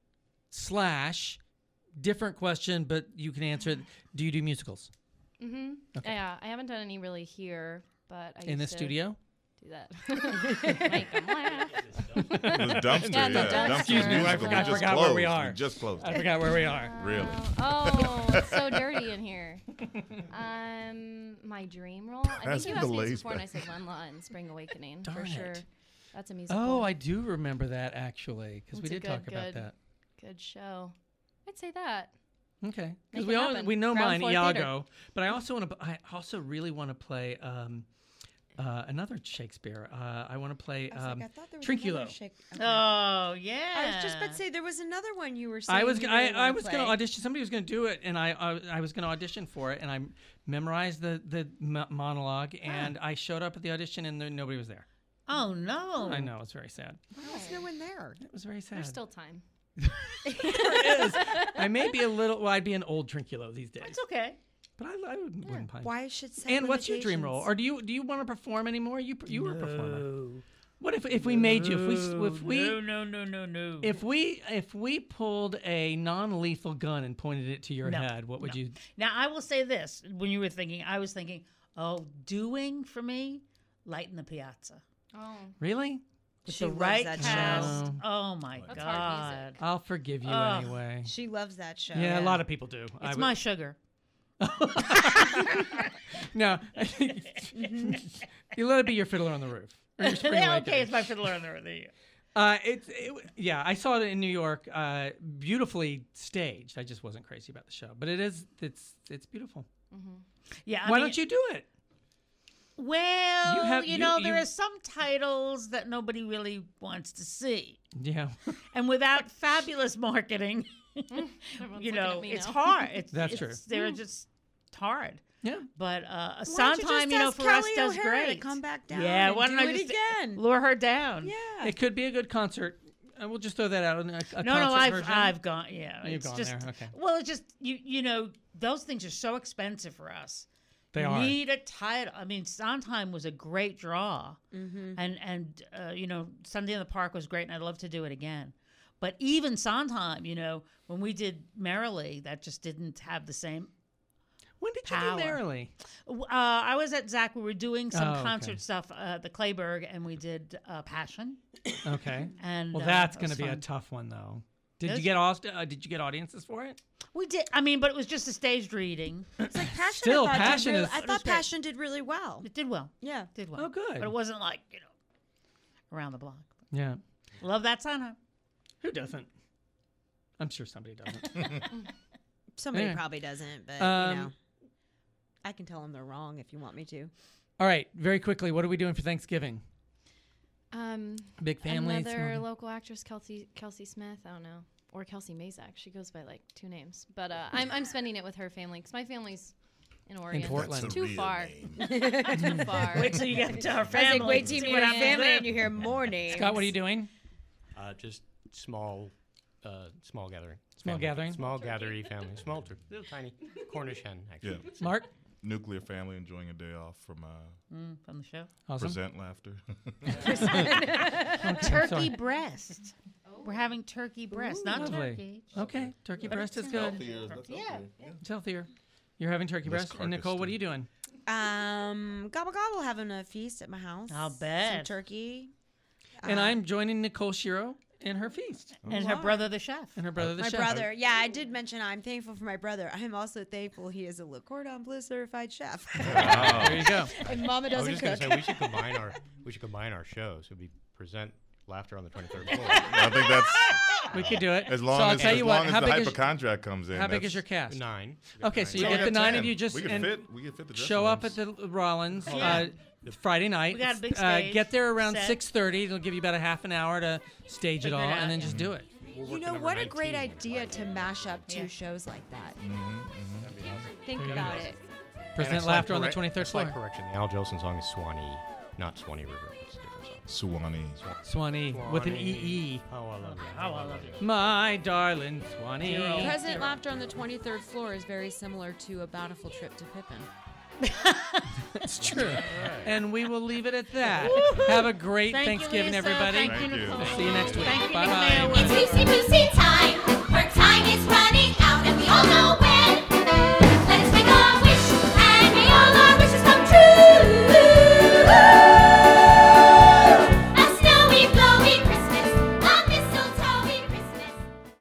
Speaker 2: / different question, but you can answer it. Do you do musicals?
Speaker 12: Mm-hmm.
Speaker 2: Okay.
Speaker 12: Yeah, I haven't done any really here, but I
Speaker 2: In the
Speaker 12: used to
Speaker 2: studio?
Speaker 12: do that. Make them laugh.
Speaker 5: The dumpster,
Speaker 12: Yeah, the dumpster.
Speaker 2: Excuse me, I
Speaker 5: musical.
Speaker 2: forgot
Speaker 5: We just
Speaker 2: where we
Speaker 5: closed.
Speaker 2: are.
Speaker 5: We just closed.
Speaker 2: I forgot where we are.
Speaker 5: Really?
Speaker 12: Oh, it's so dirty in here. My dream role. I
Speaker 5: That's
Speaker 12: think you asked me
Speaker 5: the
Speaker 12: this
Speaker 5: lace
Speaker 12: before, and I
Speaker 5: back.
Speaker 12: said Lenla and Spring Awakening
Speaker 2: Darn
Speaker 12: for
Speaker 2: it.
Speaker 12: sure. That's a musical.
Speaker 2: Oh, I do remember that actually, because we
Speaker 12: It's a
Speaker 2: did talk
Speaker 12: good-
Speaker 2: about
Speaker 12: good-
Speaker 2: that.
Speaker 12: Good show. I'd say that.
Speaker 2: Okay,
Speaker 12: Make
Speaker 2: because
Speaker 12: it happen.
Speaker 2: we know
Speaker 12: Ground
Speaker 2: mine,
Speaker 12: floor
Speaker 2: Iago, but I also really want to play another Shakespeare. I want to play
Speaker 8: I was like, I thought there was
Speaker 2: Trinculo.
Speaker 8: another Shake- okay.
Speaker 4: Oh yeah.
Speaker 8: I was just about to say there was another one you were saying.
Speaker 2: I was
Speaker 8: you
Speaker 2: I
Speaker 8: really wanna
Speaker 2: was going to
Speaker 8: play.
Speaker 2: audition. Somebody was going to do it, and I was going to audition for it, and I memorized the monologue, and I showed up at the audition, and nobody was there.
Speaker 4: Oh no.
Speaker 2: I know, it's very sad.
Speaker 8: Why was no one there?
Speaker 2: It was very sad.
Speaker 12: There's still time.
Speaker 2: There is. I may be a little. Well, I'd be an old Trinculo these days.
Speaker 4: It's okay.
Speaker 2: But I wouldn't mind.
Speaker 8: Why should set
Speaker 2: And what's your dream role?
Speaker 8: limitations?
Speaker 2: Or do you want to perform anymore? You were a performer. What if we made you? If we
Speaker 4: No.
Speaker 2: if we pulled a non-lethal gun and pointed it to your
Speaker 4: No,
Speaker 2: head, what would you?
Speaker 4: Now I will say this: when you were thinking, I was thinking, oh, doing for me, Lighten the Piazza.
Speaker 12: Oh.
Speaker 2: Really?
Speaker 4: With
Speaker 8: She
Speaker 4: the
Speaker 8: loves
Speaker 4: right
Speaker 8: that
Speaker 4: cast.
Speaker 2: show.
Speaker 4: Oh my
Speaker 12: That's hard
Speaker 4: God.
Speaker 12: music.
Speaker 2: I'll forgive you
Speaker 4: Ugh.
Speaker 2: anyway.
Speaker 8: She loves that show.
Speaker 2: Yeah, a lot of people do.
Speaker 4: It's my sugar.
Speaker 2: No, you let it be your Fiddler on the Roof. Or your Spring
Speaker 4: Okay,
Speaker 2: Awakening.
Speaker 4: it's my Fiddler on the Roof.
Speaker 2: Yeah, I saw it in New York, beautifully staged. I just wasn't crazy about the show, but it's beautiful.
Speaker 4: Yeah.
Speaker 2: Why don't you do it?
Speaker 4: Well,
Speaker 2: You have-
Speaker 4: you
Speaker 2: you-
Speaker 4: know,
Speaker 2: you-
Speaker 4: there are some titles that nobody really wants to see.
Speaker 2: Yeah,
Speaker 4: And without fabulous marketing,
Speaker 12: Everyone's
Speaker 4: you
Speaker 12: looking
Speaker 4: know,
Speaker 12: at me
Speaker 4: it's
Speaker 12: now.
Speaker 4: hard.
Speaker 2: That's true.
Speaker 4: They're just hard.
Speaker 2: yeah.
Speaker 4: But
Speaker 8: Why don't
Speaker 4: Sondheim, you know,
Speaker 8: ask
Speaker 4: for us
Speaker 8: Kelly
Speaker 4: does
Speaker 8: O'Hara to
Speaker 4: great.
Speaker 8: come back down
Speaker 4: Yeah,
Speaker 8: and
Speaker 4: why don't
Speaker 8: do
Speaker 4: I
Speaker 8: it
Speaker 4: just
Speaker 8: again?
Speaker 4: lure her down?
Speaker 8: Yeah.
Speaker 2: It could be a good concert. We'll just throw that out in a
Speaker 4: No,
Speaker 2: concert version.
Speaker 4: I've gone. Yeah,
Speaker 2: You've
Speaker 4: it's
Speaker 2: gone
Speaker 4: just,
Speaker 2: there, okay.
Speaker 4: Well, it's just you know those things are so expensive for us.
Speaker 2: They
Speaker 4: you
Speaker 2: are.
Speaker 4: need a title. I mean, Sondheim was a great draw,
Speaker 8: Mm-hmm.
Speaker 4: and you know, Sunday in the Park was great, and I'd love to do it again. But even Sondheim, you know, when we did Merrily, that just didn't have the same.
Speaker 2: When did you
Speaker 4: power.
Speaker 2: do Merrily?
Speaker 4: I was at Zach. We were doing some
Speaker 2: Oh, okay.
Speaker 4: concert stuff at the Clayburgh, and we did Passion.
Speaker 2: Okay.
Speaker 4: And
Speaker 2: Well, that's
Speaker 4: that
Speaker 2: going
Speaker 4: was
Speaker 2: to be a
Speaker 4: fun.
Speaker 2: tough one, though. Did
Speaker 4: Yes.
Speaker 2: you get Did you get audiences for it?
Speaker 4: We did. I mean, but it was just a staged reading.
Speaker 8: It's like Passion.
Speaker 2: Still,
Speaker 8: I thought
Speaker 2: Passion
Speaker 8: did really,
Speaker 2: is-
Speaker 8: I
Speaker 2: it
Speaker 8: thought Passion did really well.
Speaker 4: It did well.
Speaker 8: Yeah.
Speaker 4: Did well.
Speaker 2: Oh, good.
Speaker 4: But it wasn't like, you know, around the block.
Speaker 2: Yeah.
Speaker 4: Love that Sondheim.
Speaker 2: Who doesn't? I'm sure somebody doesn't.
Speaker 8: Somebody
Speaker 2: Yeah.
Speaker 8: probably doesn't, but
Speaker 2: Um,
Speaker 8: you know, I can tell them they're wrong if you want me to.
Speaker 2: All right, very quickly, what are we doing for Thanksgiving? Big family.
Speaker 12: Another
Speaker 2: small-
Speaker 12: local actress, Kelsey Smith. I don't know, or Kelsey Mazak. She goes by like 2 names, but I'm spending it with her family because my family's in Oregon.
Speaker 2: Portland.
Speaker 5: That's a
Speaker 12: Too
Speaker 5: real
Speaker 12: far.
Speaker 5: name.
Speaker 12: Too far.
Speaker 4: Wait till you get to our
Speaker 8: I was
Speaker 4: family.
Speaker 8: like, wait till you
Speaker 4: See
Speaker 8: meet
Speaker 4: what
Speaker 8: our
Speaker 4: happens
Speaker 8: family
Speaker 4: there.
Speaker 8: and you hear more names.
Speaker 2: Scott, what are you doing?
Speaker 14: Just small gathering.
Speaker 2: Small gathering?
Speaker 14: Small gathering family. Small, little tiny Cornish hen, actually.
Speaker 5: Yeah.
Speaker 2: Mark?
Speaker 5: Nuclear family enjoying a day off from
Speaker 4: From the show.
Speaker 2: Awesome.
Speaker 5: Present Laughter.
Speaker 4: Turkey breast. We're having turkey breast, not
Speaker 2: Lovely.
Speaker 4: turkey.
Speaker 2: Okay, turkey
Speaker 4: But
Speaker 2: breast
Speaker 4: it's
Speaker 2: is good.
Speaker 5: Healthier, that's
Speaker 4: Yeah.
Speaker 5: healthier. Yeah.
Speaker 2: It's healthier. You're having turkey
Speaker 15: Less
Speaker 2: breast. And Nicole, what are you doing?
Speaker 8: Gobble gobble, having a feast at my house.
Speaker 4: I'll bet.
Speaker 8: Some turkey.
Speaker 2: And I'm joining Nicole Shiro in her feast.
Speaker 4: And her brother, the chef.
Speaker 2: And her brother, the
Speaker 8: My
Speaker 2: chef.
Speaker 8: brother. Yeah, I did mention I'm thankful for my brother. I'm also thankful he is a Le Cordon Bleu certified chef.
Speaker 2: Wow. There you go.
Speaker 8: And Mama doesn't
Speaker 14: I was
Speaker 8: cook.
Speaker 14: just gonna say we should combine our shows. We present Laughter on the 23rd floor.
Speaker 5: I think that's.
Speaker 2: We could do it.
Speaker 5: As long
Speaker 2: So I'll
Speaker 5: as,
Speaker 2: tell
Speaker 5: as,
Speaker 2: you
Speaker 5: long
Speaker 2: what,
Speaker 5: as
Speaker 2: how
Speaker 5: the
Speaker 2: big
Speaker 5: hyper
Speaker 2: is-
Speaker 5: contract comes in.
Speaker 2: How big is
Speaker 5: that's-
Speaker 2: your cast?
Speaker 14: 9.
Speaker 2: Okay, so you
Speaker 5: So
Speaker 2: get
Speaker 5: we
Speaker 2: the
Speaker 5: got
Speaker 2: 9 of
Speaker 5: 10.
Speaker 2: you just
Speaker 5: We could
Speaker 2: and
Speaker 5: fit the dressing
Speaker 2: show up
Speaker 5: rooms.
Speaker 2: at the Rollins
Speaker 4: Yeah.
Speaker 2: Friday night.
Speaker 4: We got a big stage
Speaker 2: get there around
Speaker 4: set.
Speaker 2: 6:30. It'll give you about a half an hour to stage it
Speaker 4: Figure
Speaker 2: all,
Speaker 4: it out,
Speaker 2: and then
Speaker 4: yeah.
Speaker 2: just do it.
Speaker 8: You know, what a great idea to mash up two shows like that. Think
Speaker 2: There you
Speaker 8: about
Speaker 2: go.
Speaker 8: it.
Speaker 2: Present Laughter on the 23rd floor.
Speaker 14: Slight correction. The Al Jolson song is Swanee, not Swanee River. It's a different song.
Speaker 5: Swanee.
Speaker 2: Swanee with an EE.
Speaker 14: Oh, I love you.
Speaker 4: How I love you.
Speaker 2: My darling Swanee.
Speaker 8: Present Laughter on the 23rd floor is very similar to A Bountiful Trip to Pippin.
Speaker 2: It's true. And we will leave it at that. Have a great
Speaker 4: Thank you,
Speaker 2: Thanksgiving,
Speaker 4: Lisa.
Speaker 2: everybody.
Speaker 4: Thank you, Nicole.
Speaker 2: See you next week.
Speaker 4: Thank you,
Speaker 2: Bye-bye.
Speaker 13: It's Lucy Lucy time. Her time is running out, and we all know